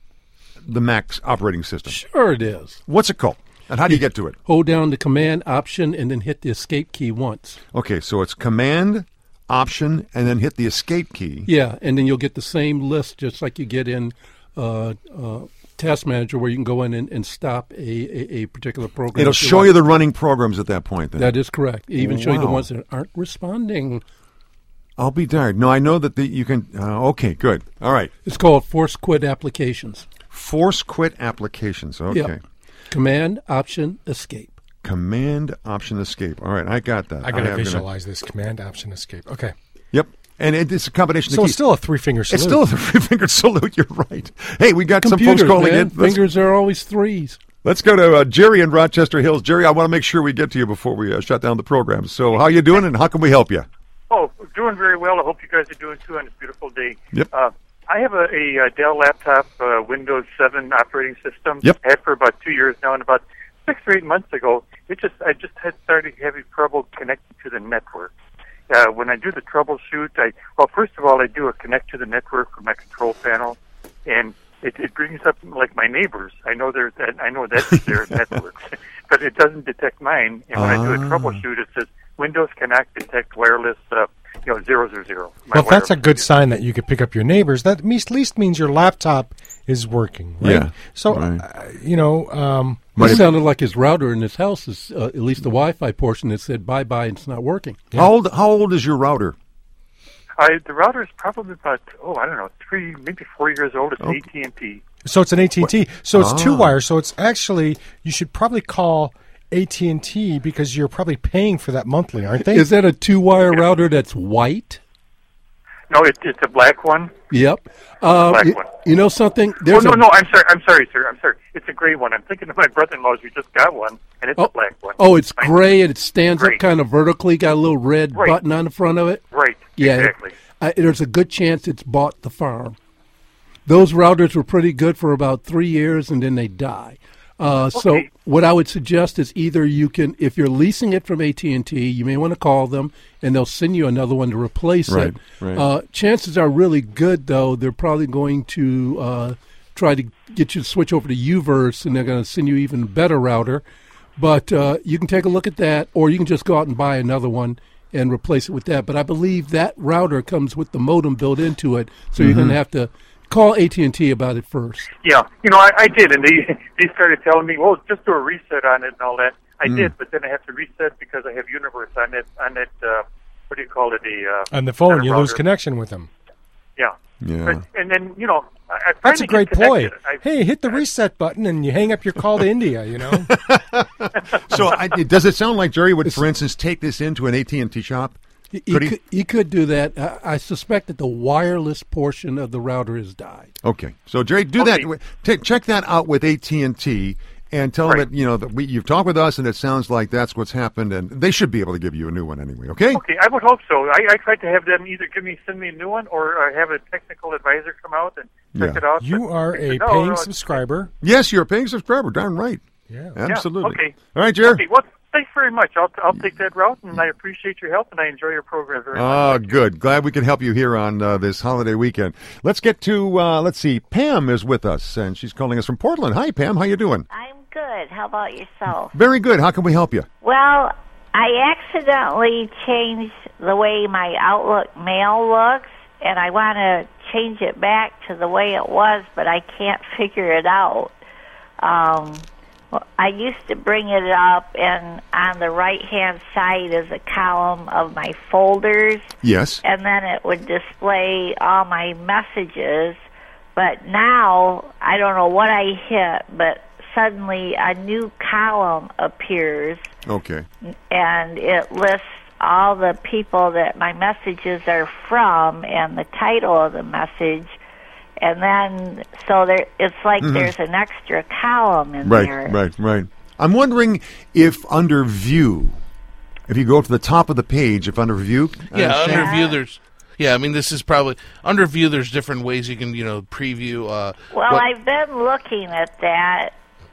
the Mac's operating system? Sure it is. What's it called? And how do you get to it? Hold down the Command Option and then hit the Escape key once. Okay, so it's Command, Option, and then hit the Escape key. Yeah, and then you'll get the same list just like you get in uh, uh, Task Manager, where you can go in and, and stop a, a, a particular program. It'll if show want. you the running programs at that point. Then. That is correct. It even show you the Wow. ones that aren't responding. I'll be darned. No, I know that the, you can. Uh, okay, good. All right. It's called Force Quit Applications. Force quit applications. Okay. Yep. Command, Option, Escape. Command, Option, Escape. All right, I got that. I got to have gonna- visualize this. Command, Option, Escape. Okay. Yep. And it, it's a combination So of it's keys. still a three-finger salute. It's still a three-fingered salute. You're right. Hey, we got some Computers, folks calling man. in. Let's, Fingers are always threes. let's go to uh, Jerry in Rochester Hills. Jerry, I want to make sure we get to you before we uh, shut down the program. So how you doing, and how can we help you? Oh, doing very well. I hope you guys are doing too on this beautiful day. Yep. Uh, I have a, a, uh Dell laptop, uh, Windows seven operating system. Yep. I had for about two years now, and about six or eight months ago, it just I just had started having trouble connecting to the network. Uh, when I do the troubleshoot, I well, first of all, I do a connect to the network from my control panel, and it, it brings up like my neighbors. I know they're I know that's their networks, but it doesn't detect mine. And when I do a Ah. troubleshoot, it says Windows cannot detect wireless, uh, you know, zero zero zero. My Well, if that's a wireless good sign that you could pick up your neighbors, that at least means your laptop is working, right? Yeah, So, right. uh, you know, um, It sounded like his router in his house is uh, at least the Wi-Fi portion that said bye-bye and it's not working. How old? How old is your router? I, the router is probably about, oh, I don't know, three, maybe four years old. It's Okay. A T and T. so it's an A T and T. So it's two Ah. wires. So it's actually, you should probably call A T and T because you're probably paying for that monthly, aren't they? Is that a two-wire router that's white? No, it, it's a black one. Yep. Uh, Black y- one. you know something? Oh, There's no, a, no, I'm sorry, I'm sorry, sir, I'm sorry. It's a gray one. I'm thinking of my brother-in-law's. We just got one, and it's Oh, a black one. oh, it's Right. gray and it stands Gray. up kind of vertically, got a little red Right. button on the front of it. Right, Yeah, exactly. I, there's a good chance it's bought the farm. Those routers were pretty good for about three years, and then they die. Uh, So Okay. what I would suggest is either you can, if you're leasing it from A T and T, you may want to call them, and they'll send you another one to replace Right, it. right. Uh, chances are really good, though. They're probably going to uh, try to get you to switch over to UVerse, and they're going to send you even better router. But uh, you can take a look at that, or you can just go out and buy another one and replace it with that. But I believe that router comes with the modem built into it, so you're going to have to call A T and T about it first. Yeah, you know, I, I did, and they they started telling me, well, just do a reset on it and all that. I Mm. did, but then I have to reset because I have Universe on it, on it, uh, what do you call it, a... Uh, On the phone, on a you lose router. connection with them. Yeah. Yeah. But, and then, you know, I, I That's a finally great get ploy. connected. I, Hey, hit the reset button and you hang up your call to India, you know? So I, does it sound like Jerry would, for instance, take this into an A T and T shop? He, Could he, he? could, he could do that. I, I suspect that the wireless portion of the router has died. Okay. So, Jerry, do Okay. that. T- check that out with A T and T and tell Right. them that, you know, that we, you've talked with us and it sounds like that's what's happened, and they should be able to give you a new one anyway, okay? Okay, I would hope so. I, I tried to have them either give me, send me a new one, or uh, have a technical advisor come out and check Yeah. it out. You but are they a said, no, paying no, it's- subscriber. Yes, you're a paying subscriber. Darn right. Yeah. Absolutely. Yeah, okay. All right, Jerry. Okay, well, thanks very much. I'll I'll take that route, and I appreciate your help, and I enjoy your program very much. Oh, good. Glad we could help you here on uh, this holiday weekend. Let's get to, uh, let's see, Pam is with us, and she's calling us from Portland. Hi, Pam. How you doing? I'm good. How about yourself? Very good. How can we help you? Well, I accidentally changed the way my Outlook mail looks, and I want to change it back to the way it was, but I can't figure it out. Um, well, I used to bring it up, and on the right-hand side is a column of my folders, Yes. and then it would display all my messages. But now, I don't know what I hit, but suddenly a new column appears, Okay. and it lists all the people that my messages are from and the title of the message. And then, so there, it's like Mhm. there's an extra column in Right, there. right, right. I'm wondering if under View, if you go to the top of the page, if under View, Yeah, uh, under view there's. Yeah, I mean this is probably under view. There's different ways you can you know preview. Uh, Well, what- I've been looking at that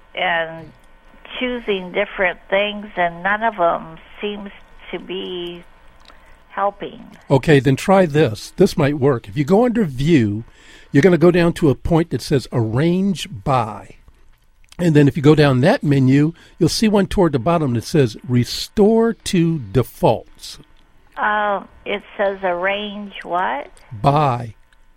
and choosing different things, and none of them seems to be helping. Okay, then try this. This might work. If you go under View, you're going to go down to a point that says Arrange By. And then if you go down that menu, you'll see one toward the bottom that says Restore to Defaults. Uh, it says arrange what? By.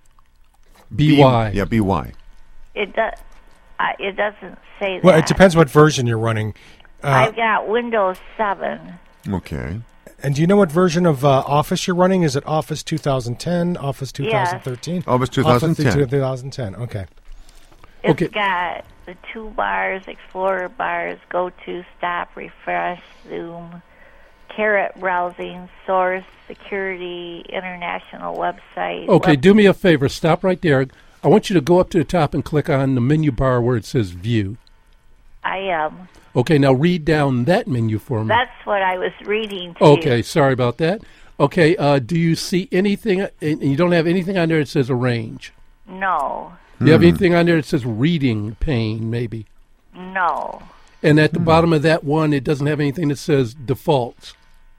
B- B Y. Yeah, B Y. It does. Uh, it doesn't say Well, that. it depends what version you're running. Uh, I've got Windows seven. Okay. and do you know what version of uh, Office you're running? Is it Office twenty ten, Office twenty thirteen? Office twenty ten. Office twenty ten, okay. It's Okay. got the two bars, Explorer bars, Go To, Stop, Refresh, Zoom, Caret Browsing, Source, Security, International Website. Okay, web- do me a favor. Stop right there. I want you to go up to the top and click on the menu bar where it says View. I am. Okay, now read down that menu for me. That's what I was reading to Okay, you. sorry about that. Okay, uh, do you see anything, and you don't have anything on there that says Arrange? No. Do you have Hmm. anything on there that says Reading Pane, maybe? No. And at the bottom of that one, it doesn't have anything that says Defaults.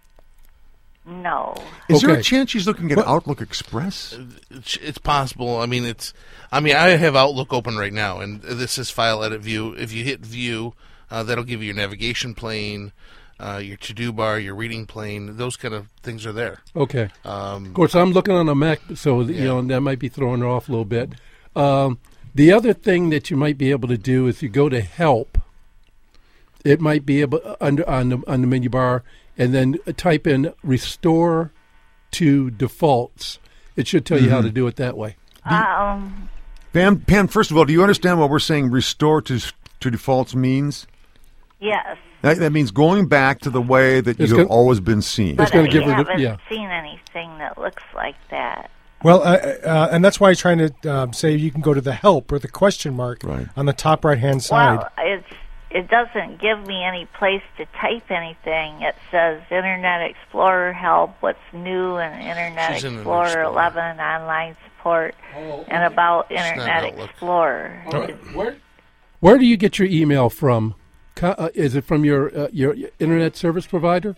No. Is there a Okay. chance she's looking at Outlook Express? It's, it's possible. I mean, it's. I mean, I have Outlook open right now, and this is File Edit View. If you hit View, uh, that'll give you your navigation plane, uh, your to-do bar, your reading plane. Those kind of things are there. Okay. Um, Of course, I'm looking on a Mac, so you know that might be throwing her off a little bit. Um, the other thing that you might be able to do is you go to Help. It might be able under on the on the menu bar, and then type in Restore to Defaults. It should tell you how Mhm. to do it that way. Um. Pam, Pam, first of all, do you understand what we're saying restore to to defaults means? Yes. That, that means going back to the way that It's you have gonna- always been seen. But I haven't yeah. seen anything that looks like that. Well, uh, uh, and that's why I'm trying to uh, say you can go to the help or the question mark on the top right-hand side. Well, it's it doesn't give me any place to type anything. It says Internet Explorer help, what's new in Internet She's in an Explorer Explorer. eleven, online support, and about It's not Internet Outlook. Explorer. Where, where do you get your email from? Co- uh, is it from your uh, your internet service provider?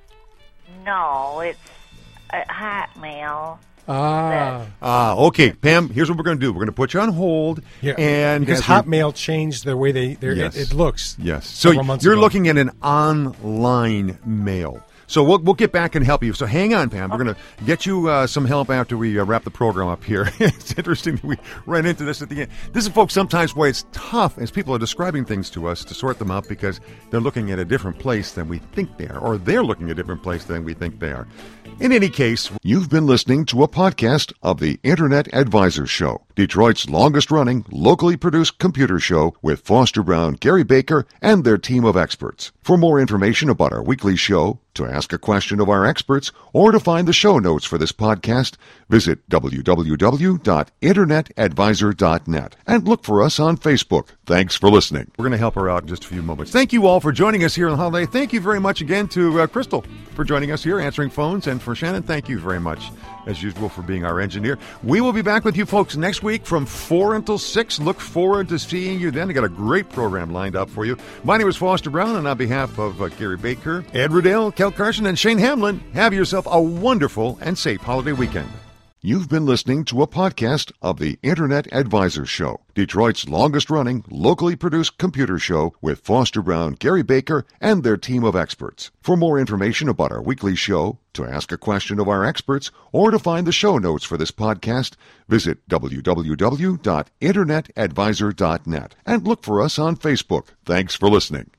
No, it's a Hotmail. Ah. Ah, okay, Pam. Here's what we're going to do. We're going to put you on hold. Yeah, and because as we- Hotmail changed the way they they're- Yes. it, it looks. Yes. So several months you're ago. looking at an online mail. So we'll we'll get back and help you. So hang on, Pam. We're going to get you uh, some help after we uh, wrap the program up here. It's interesting that we ran into this at the end. This is, folks, sometimes why it's tough as people are describing things to us to sort them out because they're looking at a different place than we think they are, or they're looking at a different place than we think they are. In any case, you've been listening to a podcast of the Internet Advisor Show, Detroit's longest-running, locally produced computer show with Foster Brown, Gary Baker, and their team of experts. For more information about our weekly show, to ask a question of our experts, or to find the show notes for this podcast, visit w w w dot internet advisor dot net and look for us on Facebook. Thanks for listening. We're going to help her out in just a few moments. Thank you all for joining us here on the holiday. Thank you very much again to uh, Crystal for joining us here, answering phones, and for Shannon, thank you very much, as usual, for being our engineer. We will be back with you folks next week from four until six. Look forward to seeing you then. I got a great program lined up for you. My name is Foster Brown, and on behalf of uh, Gary Baker, Ed Riddell, Kel Carson, and Shane Hamlin, have yourself a wonderful and safe holiday weekend. You've been listening to a podcast of the Internet Advisor Show, Detroit's longest-running, locally produced computer show with Foster Brown, Gary Baker, and their team of experts. For more information about our weekly show, to ask a question of our experts, or to find the show notes for this podcast, visit w w w dot internet advisor dot net and look for us on Facebook. Thanks for listening.